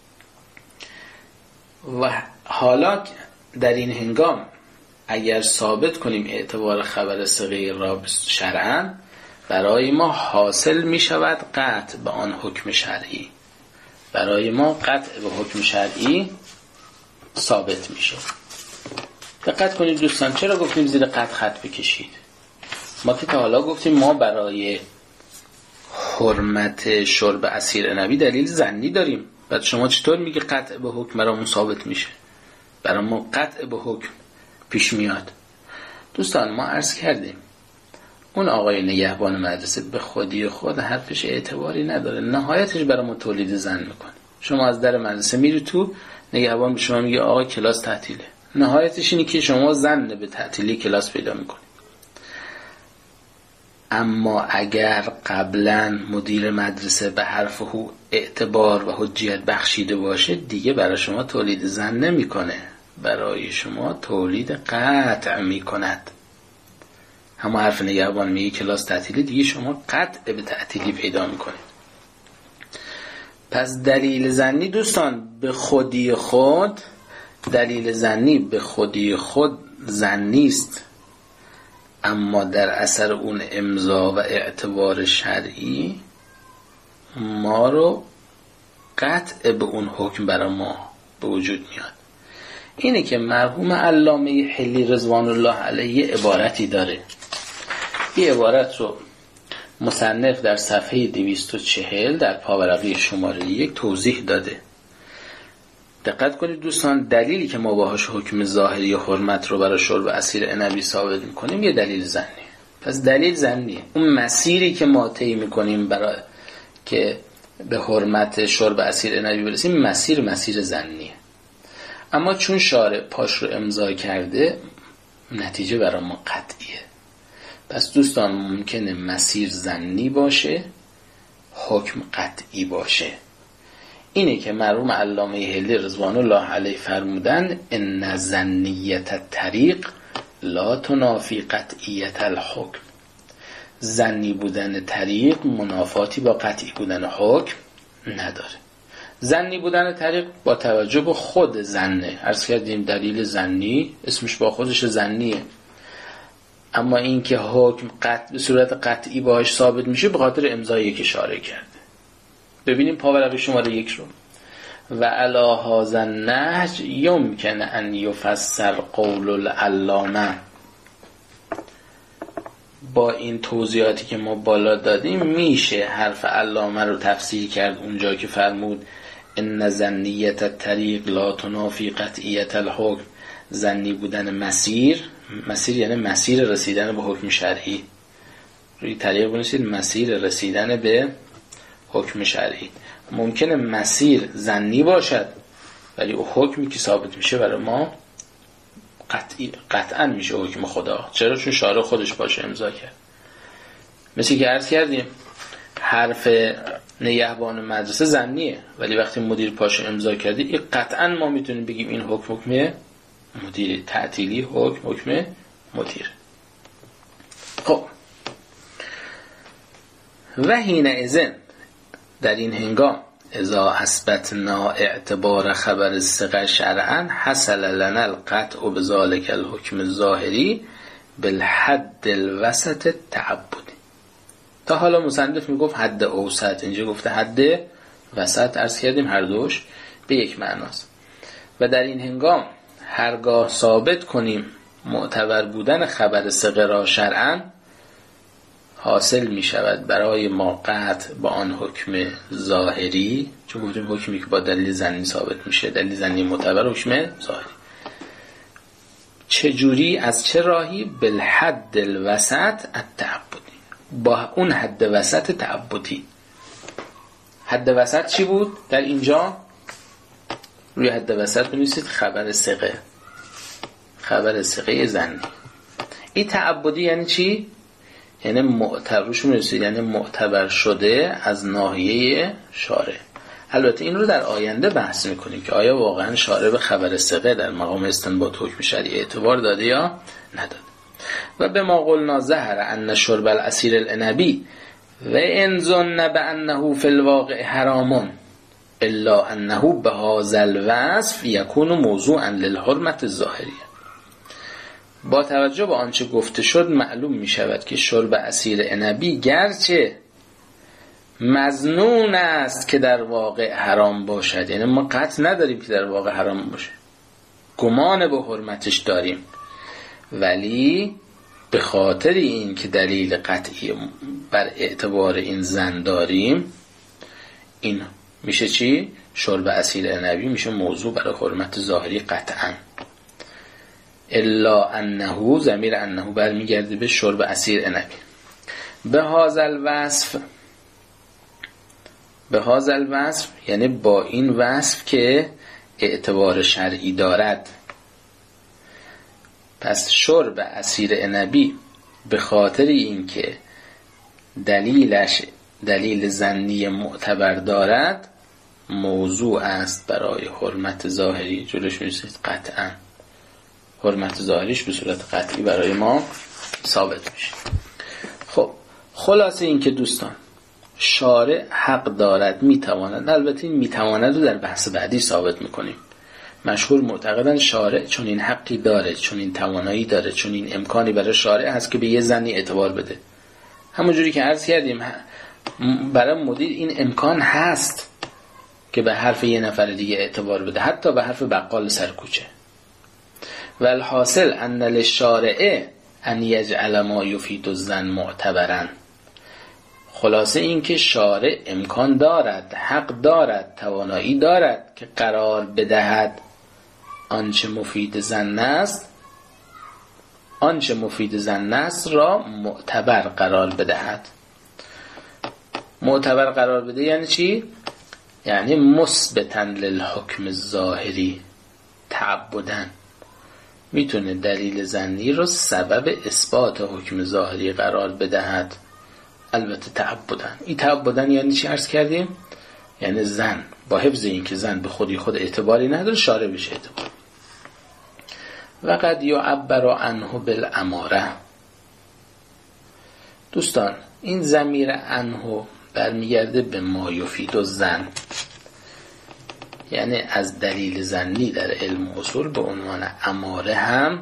و حالا در این هنگام اگر ثابت کنیم اعتبار خبر ثقه را شرعا، برای ما حاصل می شود قطع به آن حکم شرعی. برای ما قطع به حکم شرعی ثابت میشه. دقت کنید دوستان، چرا گفتیم زیر قطع خط بکشید؟ ما که تا حالا گفتیم ما برای حرمت شرب عصیر عنبی دلیل ظنی داریم. بعد شما چطور میگی قطع به حکم برامون ثابت میشه؟ برای ما قطع به حکم پیش میاد. دوستان ما عرض کردیم اون آقای نگهبان مدرسه به خودی خود حرفش اعتباری نداره، نهایتش برای ما تولید ظن میکنه. شما از در مدرسه میری تو، نگهبان به شما میگه آقا کلاس تعطیله، نهایتش اینه که شما ظن به تعطیلی کلاس پیدا میکنید. اما اگر قبلا مدیر مدرسه به حرف او اعتبار و حجیت بخشیده باشه، دیگه برای شما تولید ظن نمیکنه، برای شما تولید قطع میکند. همون حرف نگهبان میگه کلاس تعطیلی، دیگه شما قطع به تعطیلی پیدا میکنید. پس دلیل ظنی دوستان به خودی خود، دلیل ظنی به خودی خود ظنی است، اما در اثر اون امضا و اعتبار شرعی ما رو قطع به اون حکم برای ما به وجود میاد. اینه که مرحوم علامه حلی رضوان الله علیه عبارتی داره. این عبارت رو مصنف در صفحه دویست و چهل در پاورقی شماره یک توضیح داده. دقت کنید دوستان، دلیلی که ما باهاش حکم ظاهری حرمت رو برای شرب عصیر عنبی ثابت میکنیم یه دلیل ظنی. پس دلیل ظنیه. اون مسیری که ما طی میکنیم برای که به حرمت شرب عصیر عنبی برسیم مسیر مسیر ظنیه. اما چون شارع پاش رو امضا کرده نتیجه برای ما قطعیه. پس دوستان ممکنه مسیر ظنی باشه، حکم قطعی باشه. اینه که مرحوم علامه حلی رضوان الله علیه فرمودن ان ظنیت الطریق لا تنافی قطعیت الحکم. ظنی بودن طریق منافاتی با قطعی بودن حکم نداره. ظنی بودن طریق با توجه به خود ظنه، عرض کردیم دلیل ظنی اسمش با خودش ظنیه، اما این که حکم قطع به صورت قطعی باهاش ثابت میشه به خاطر امضایی که شارع کرده. ببینیم پاورقی شماره یک رو. و علی هذا النهج یمکن ان یفسر قول العلامه. با این توضیحاتی که ما بالا دادیم میشه حرف علامه رو تفسیر کرد اونجا که فرمود ان ظنیت الطریق لا تنافی قطعیت الحکم. ظنی بودن مسیر، مسیر یعنی مسیر رسیدن به حکم شرعی. روی طریق بنویسید مسیر رسیدن به حکم شرعی. ممکنه مسیر ظنی باشد ولی او حکمی که ثابت میشه برای ما قطعی قطعا میشه حکم خدا. چرا؟ چون شارع خودش باشه امضا کرد. مثل که عرض کردیم حرف نگهبان مدرسه ظنیه ولی وقتی مدیر پاش امضا کرده این قطعا ما میتونیم بگیم این حکم حکم مدیر، تعطیلی حکم حکم مدیر. خب و حین اذن در این هنگام اذا اثبتنا اعتبار خبر الثقه شرعا حصل لنا القطع بذلك الحكم الظاهری بالحد الوسط التعبدی. تا حالا مصنف میگفت حد اوسط، اینجا گفته حد وسط. عرض کردیم هر دوش به یک معناست. و در این هنگام هرگاه ثابت کنیم معتبر بودن خبر ثقه را شرعا حاصل می شود برای ما قطع با آن حکم ظاهری، چون گفتیم حکمی که با دلیل ظنی ثابت میشه، دلیل ظنی معتبر حکم ظاهری. چجوری؟ از چه راهی؟ بالحد الوسط التعبدی، با اون حد وسط تعبدی. حد وسط چی بود در اینجا؟ روی حد وسط بنویسید خبر ثقه، خبر ثقه ظنی. این تعبدی یعنی چی؟ یعنی معتبرش میرسید، یعنی معتبر شده از ناحیه شارع. البته این رو در آینده بحث میکنیم که آیا واقعا شارع به خبر ثقه در مقام استنباط حکم شرعی اعتبار داده یا نداده. و به ما قلنا ظهر ان شرب العصیر العنبی و ان ظن بانه فی الواقع حرام الا انه بهذا الوصف یکون موضوعا للحرمت الظاهریه. با توجه به آنچه گفته شد معلوم می شود که شرب عصیر عنبی گرچه مظنون است که در واقع حرام باشد، یعنی ما قطع نداریم که در واقع حرام باشه، گمان به حرمتش داریم، ولی به خاطر این که دلیل قطعی بر اعتبار این زن داریم، این میشه چی؟ شرب عصیر عنبی میشه موضوع برای حرمت ظاهری قطعا. الا انه، ضمیر انه برمیگرده به شرب عصیر عنبی. به هازل وصف، به هازل وصف یعنی با این وصف که اعتبار شرعی دارد. پس شرب عصیر عنبی به خاطر این که دلیلش دلیل ظنی معتبر دارد موضوع است برای حرمت ظاهری. جلوش می‌رسید قطعا حرمت ظاهریش به صورت قطعی برای ما ثابت میشه. خب خلاصه این که دوستان شارع حق دارد، میتواند، البته این میتواند رو در بحث بعدی ثابت میکنیم. مشهور معتقدن شارع چون این حقی داره، چون این توانایی داره، چون این امکانی برای شارع هست که به یه زنی اعتبار بده. همونجوری که عرض کردیم برای مدیر این امکان هست که به حرف یه نفر دیگه اعتبار بده، حتی به حرف بقال سرکوچه. والحاصل ان للشارع ان یجعل ما یفید الظن معتبرا. خلاصه این که شارع امکان دارد، حق دارد، توانایی دارد که قرار بدهد آنچه مفید ظن است، آنچه مفید ظن است را معتبر قرار بدهد. معتبر قرار بده یعنی چی؟ یعنی مثبتا للحکم الظاهری، تعبدن میتونه دلیل ظنی رو سبب اثبات حکم ظاهری قرار بدهد. البته تعبدن، این تعبدن یعنی چی عرض کردیم؟ یعنی زن با حفظ این که زن به خودی خود اعتباری نداره شارع بشه اعتبار. و قد یعبر عنه بالاماره. دوستان این ضمیر عنه برمیگرده به ما یفید الظن، یعنی از دلیل ظنی در علم اصول به عنوان اماره هم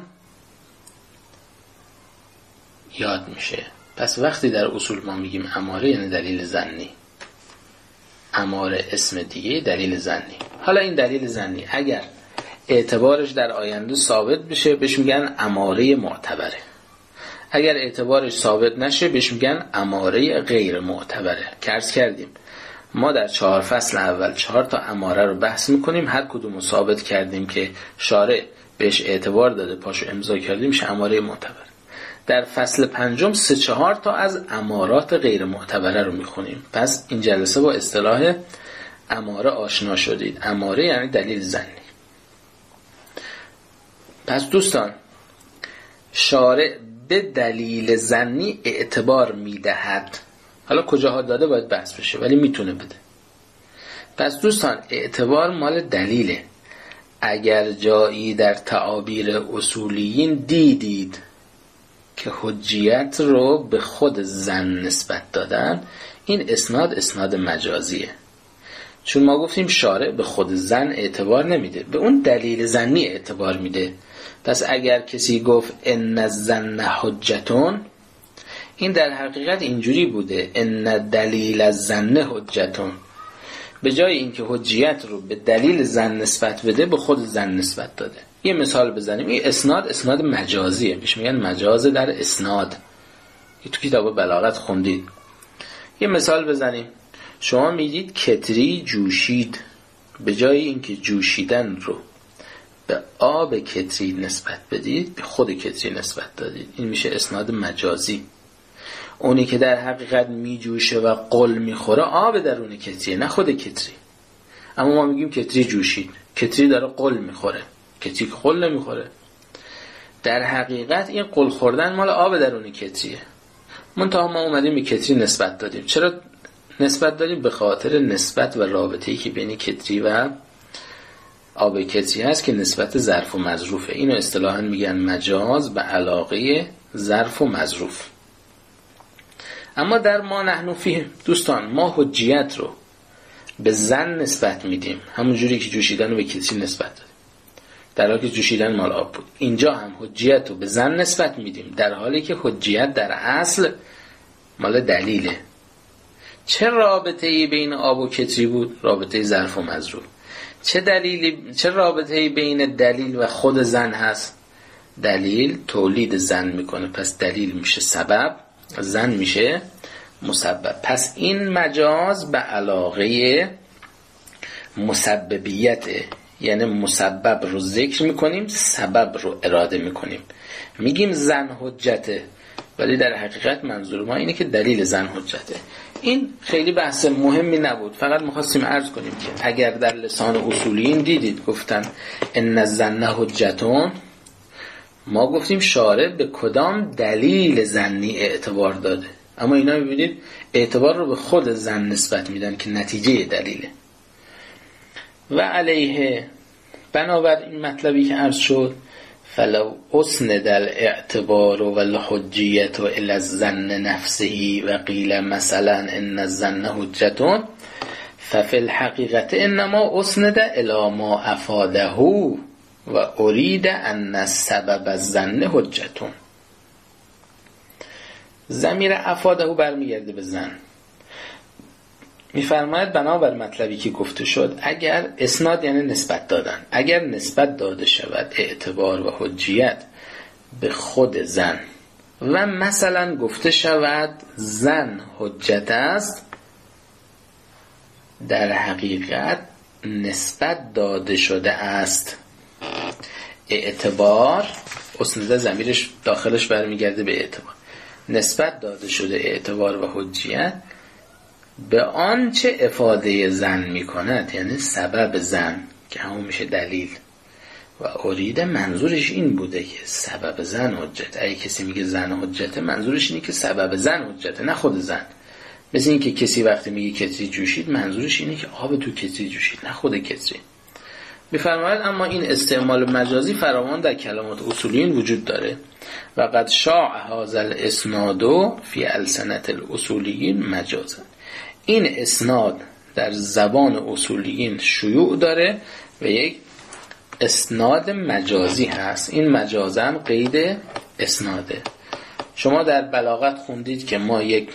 یاد میشه. پس وقتی در اصول ما میگیم اماره یعنی دلیل ظنی، اماره اسم دیگه دلیل ظنی. حالا این دلیل ظنی اگر اعتبارش در آینده ثابت بشه بهش میگن اماره معتبره، اگر اعتبارش ثابت نشه بهش میگن اماره غیر معتبره. که عرض کردیم ما در چهار فصل اول چهار تا اماره رو بحث میکنیم، هر کدوم رو ثابت کردیم که شارع بهش اعتبار داده پاشو امضا کردیم میشه اماره معتبر. در فصل پنجم سه چهار تا از امارات غیر معتبره رو میخونیم. پس این جلسه با اصطلاح اماره آشنا شدید. اماره یعنی دلیل ظنی. پس دوستان شارع به دلیل ظنی اعتبار میدهد. حالا کجاها داده باید بحث بشه ولی میتونه بده. پس دوستان اعتبار مال دلیله. اگر جایی در تعابیر اصولیین دیدید که حجیت رو به خود زن نسبت دادن، این اسناد اسناد مجازیه، چون ما گفتیم شارع به خود زن اعتبار نمیده، به اون دلیل زنی اعتبار میده. پس اگر کسی گفت ان الظن حجتون، این در حقیقت اینجوری بوده ان دلیل الظن حجتون، به جای اینکه حجیت رو به دلیل زن نسبت بده به خود زن نسبت داده. یه مثال بزنیم. این اسناد اسناد مجازیه، بهش میگن مجاز در اسناد، تو کتاب بلاغت خوندید. یه مثال بزنیم. شما میدید کتری جوشید، به جای اینکه جوشیدن رو به آب کتری نسبت بدید به خود کتری نسبت دادید. این میشه اسناد مجازی. اونی که در حقیقت میجوشه و قل میخوره آب درون کتری نه خود کتری، اما ما میگیم کتری جوشید، کتری داره قل میخوره، کتری قل نمیخوره. در حقیقت این قل خوردن مال آب درون کتریه، منتها ما اومدیم به کتری نسبت دادیم. چرا نسبت دادیم؟ به خاطر نسبت و رابطه‌ای که بین کتری و آب کتری هست که نسبت ظرف و مظروفه. اینو اصطلاحاً میگن مجاز به علاقه ظرف و مظروف. اما در ما نحن فیه دوستان ما حجیت رو به زن نسبت میدیم، همون جوری که جوشیدن رو به کتری نسبت دادیم. در حالی که جوشیدن مال آب بود. اینجا هم حجیت رو به زن نسبت میدیم در حالی که حجیت در اصل مال دلیله. چه رابطه‌ای بین آب و کتری بود؟ رابطه ظرف و مظروف. چه دلیلی چه رابطه‌ای بین دلیل و خود زن هست؟ دلیل تولید زن میکنه، پس دلیل میشه سبب، زن میشه مسبب. پس این مجاز به علاقه مسببیته، یعنی مسبب رو ذکر میکنیم، سبب رو اراده میکنیم. میگیم زن حجته، ولی در حقیقت منظور ما اینه که دلیل زن حجته. این خیلی بحث مهمی نبود، فقط میخواستیم عرض کنیم که اگر در لسان اصولیین دیدید گفتن ان الظن حجتون، ما گفتیم شارع به کدام دلیل ظنی اعتبار داده، اما اینا میبینید اعتبار رو به خود زن نسبت میدن که نتیجه دلیله. و علیه، بنابر این مطلبی که عرض شد، فلو اسند الاعتبار و الحجیت الی الظن نفسه و قیل مثلا ان الظن حجتون ففی الحقیقت انما اسند الی ما افاده و ارید ان سبب الظن حجتون. ضمیر افاده برمیگرده به زن. میفرماید بنابر مطلبی که گفته شد، اگر اسناد یعنی نسبت دادن، اگر نسبت داده شود اعتبار و حجیت به خود زن و مثلا گفته شود زن حجت است، در حقیقت نسبت داده شده است اعتبار، اسناد ضمیرش داخلش برمیگرده به اعتبار، نسبت داده شده اعتبار و حجیت به آنچه افاده زن می کند، یعنی سبب زن که همون میشه دلیل. و ارید، منظورش این بوده که سبب زن حجت. اگه کسی میگه زن حجته، منظورش اینه که سبب زن حجته، نه خود زن. مثل این که کسی وقتی میگه کتری جوشید، منظورش اینه که آب تو کتری جوشید، نه خود کتری. میفرماید اما این استعمال مجازی فراوان در کلمات اصولیین وجود داره و قد شاع هذا الاسناد فی السنة الاصولیین مجازا. این اسناد در زبان اصولیین شیوع داره و یک اسناد مجازی هست. این مجازم قید اسناده. شما در بلاغت خوندید که ما یک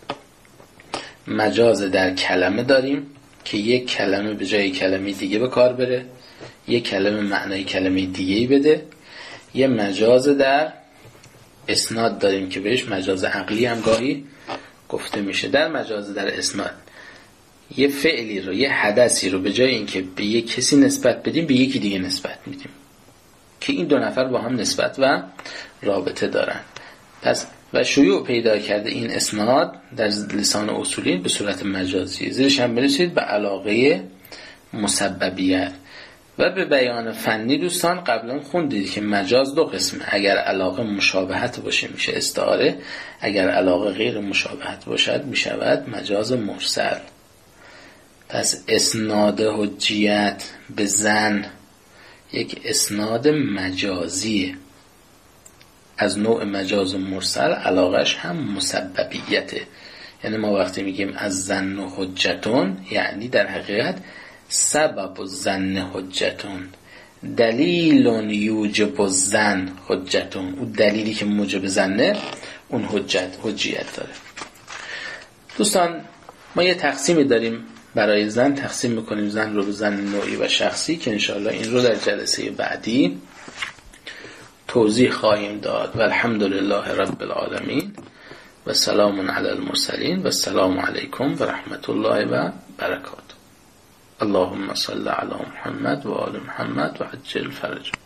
مجاز در کلمه داریم که یک کلمه به جای کلمه دیگه به کار بره، یک کلمه معنای کلمه دیگه‌ای بده. یه مجاز در اسناد داریم که بهش مجاز عقلی هم گاهی گفته میشه. در مجاز در اسناد یه فعلی رو، یه حدثی رو به جای اینکه به یک کسی نسبت بدیم، به یکی دیگه نسبت میدیم که این دو نفر با هم نسبت و رابطه دارن. پس و شیوع پیدا کرده این اسناد در لسان اصولی به صورت مجازی. زیرش هم برسید به علاقه مسببیت. و به بیان فنی دوستان قبلا خوندید که مجاز دو قسمه. اگر علاقه مشابهت باشه میشه استعاره، اگر علاقه غیر مشابهت باشد میشود مجاز مرسل. پس اسناد حجیت به زن یک اسناد مجازیه از نوع مجاز مرسل، علاقش هم مسببیته. یعنی ما وقتی میگیم از زن و حجتون، یعنی در حقیقت سبب الظن حجتون، دلیل یوجب الظن حجتون. اون دلیلی که موجب ظنه اون حجت حجیت داره. دوستان ما یه تقسیمی داریم برای زن، تقسیم میکنیم زن رو به زن نوعی و شخصی که انشاءالله این رو در جلسه بعدی توضیح خواهیم داد. و الحمدلله رب العالمین و سلام علی المرسلین و السلام علیکم و رحمت الله و برکاته. اللهم صل علی محمد و آل محمد و عجل فرج.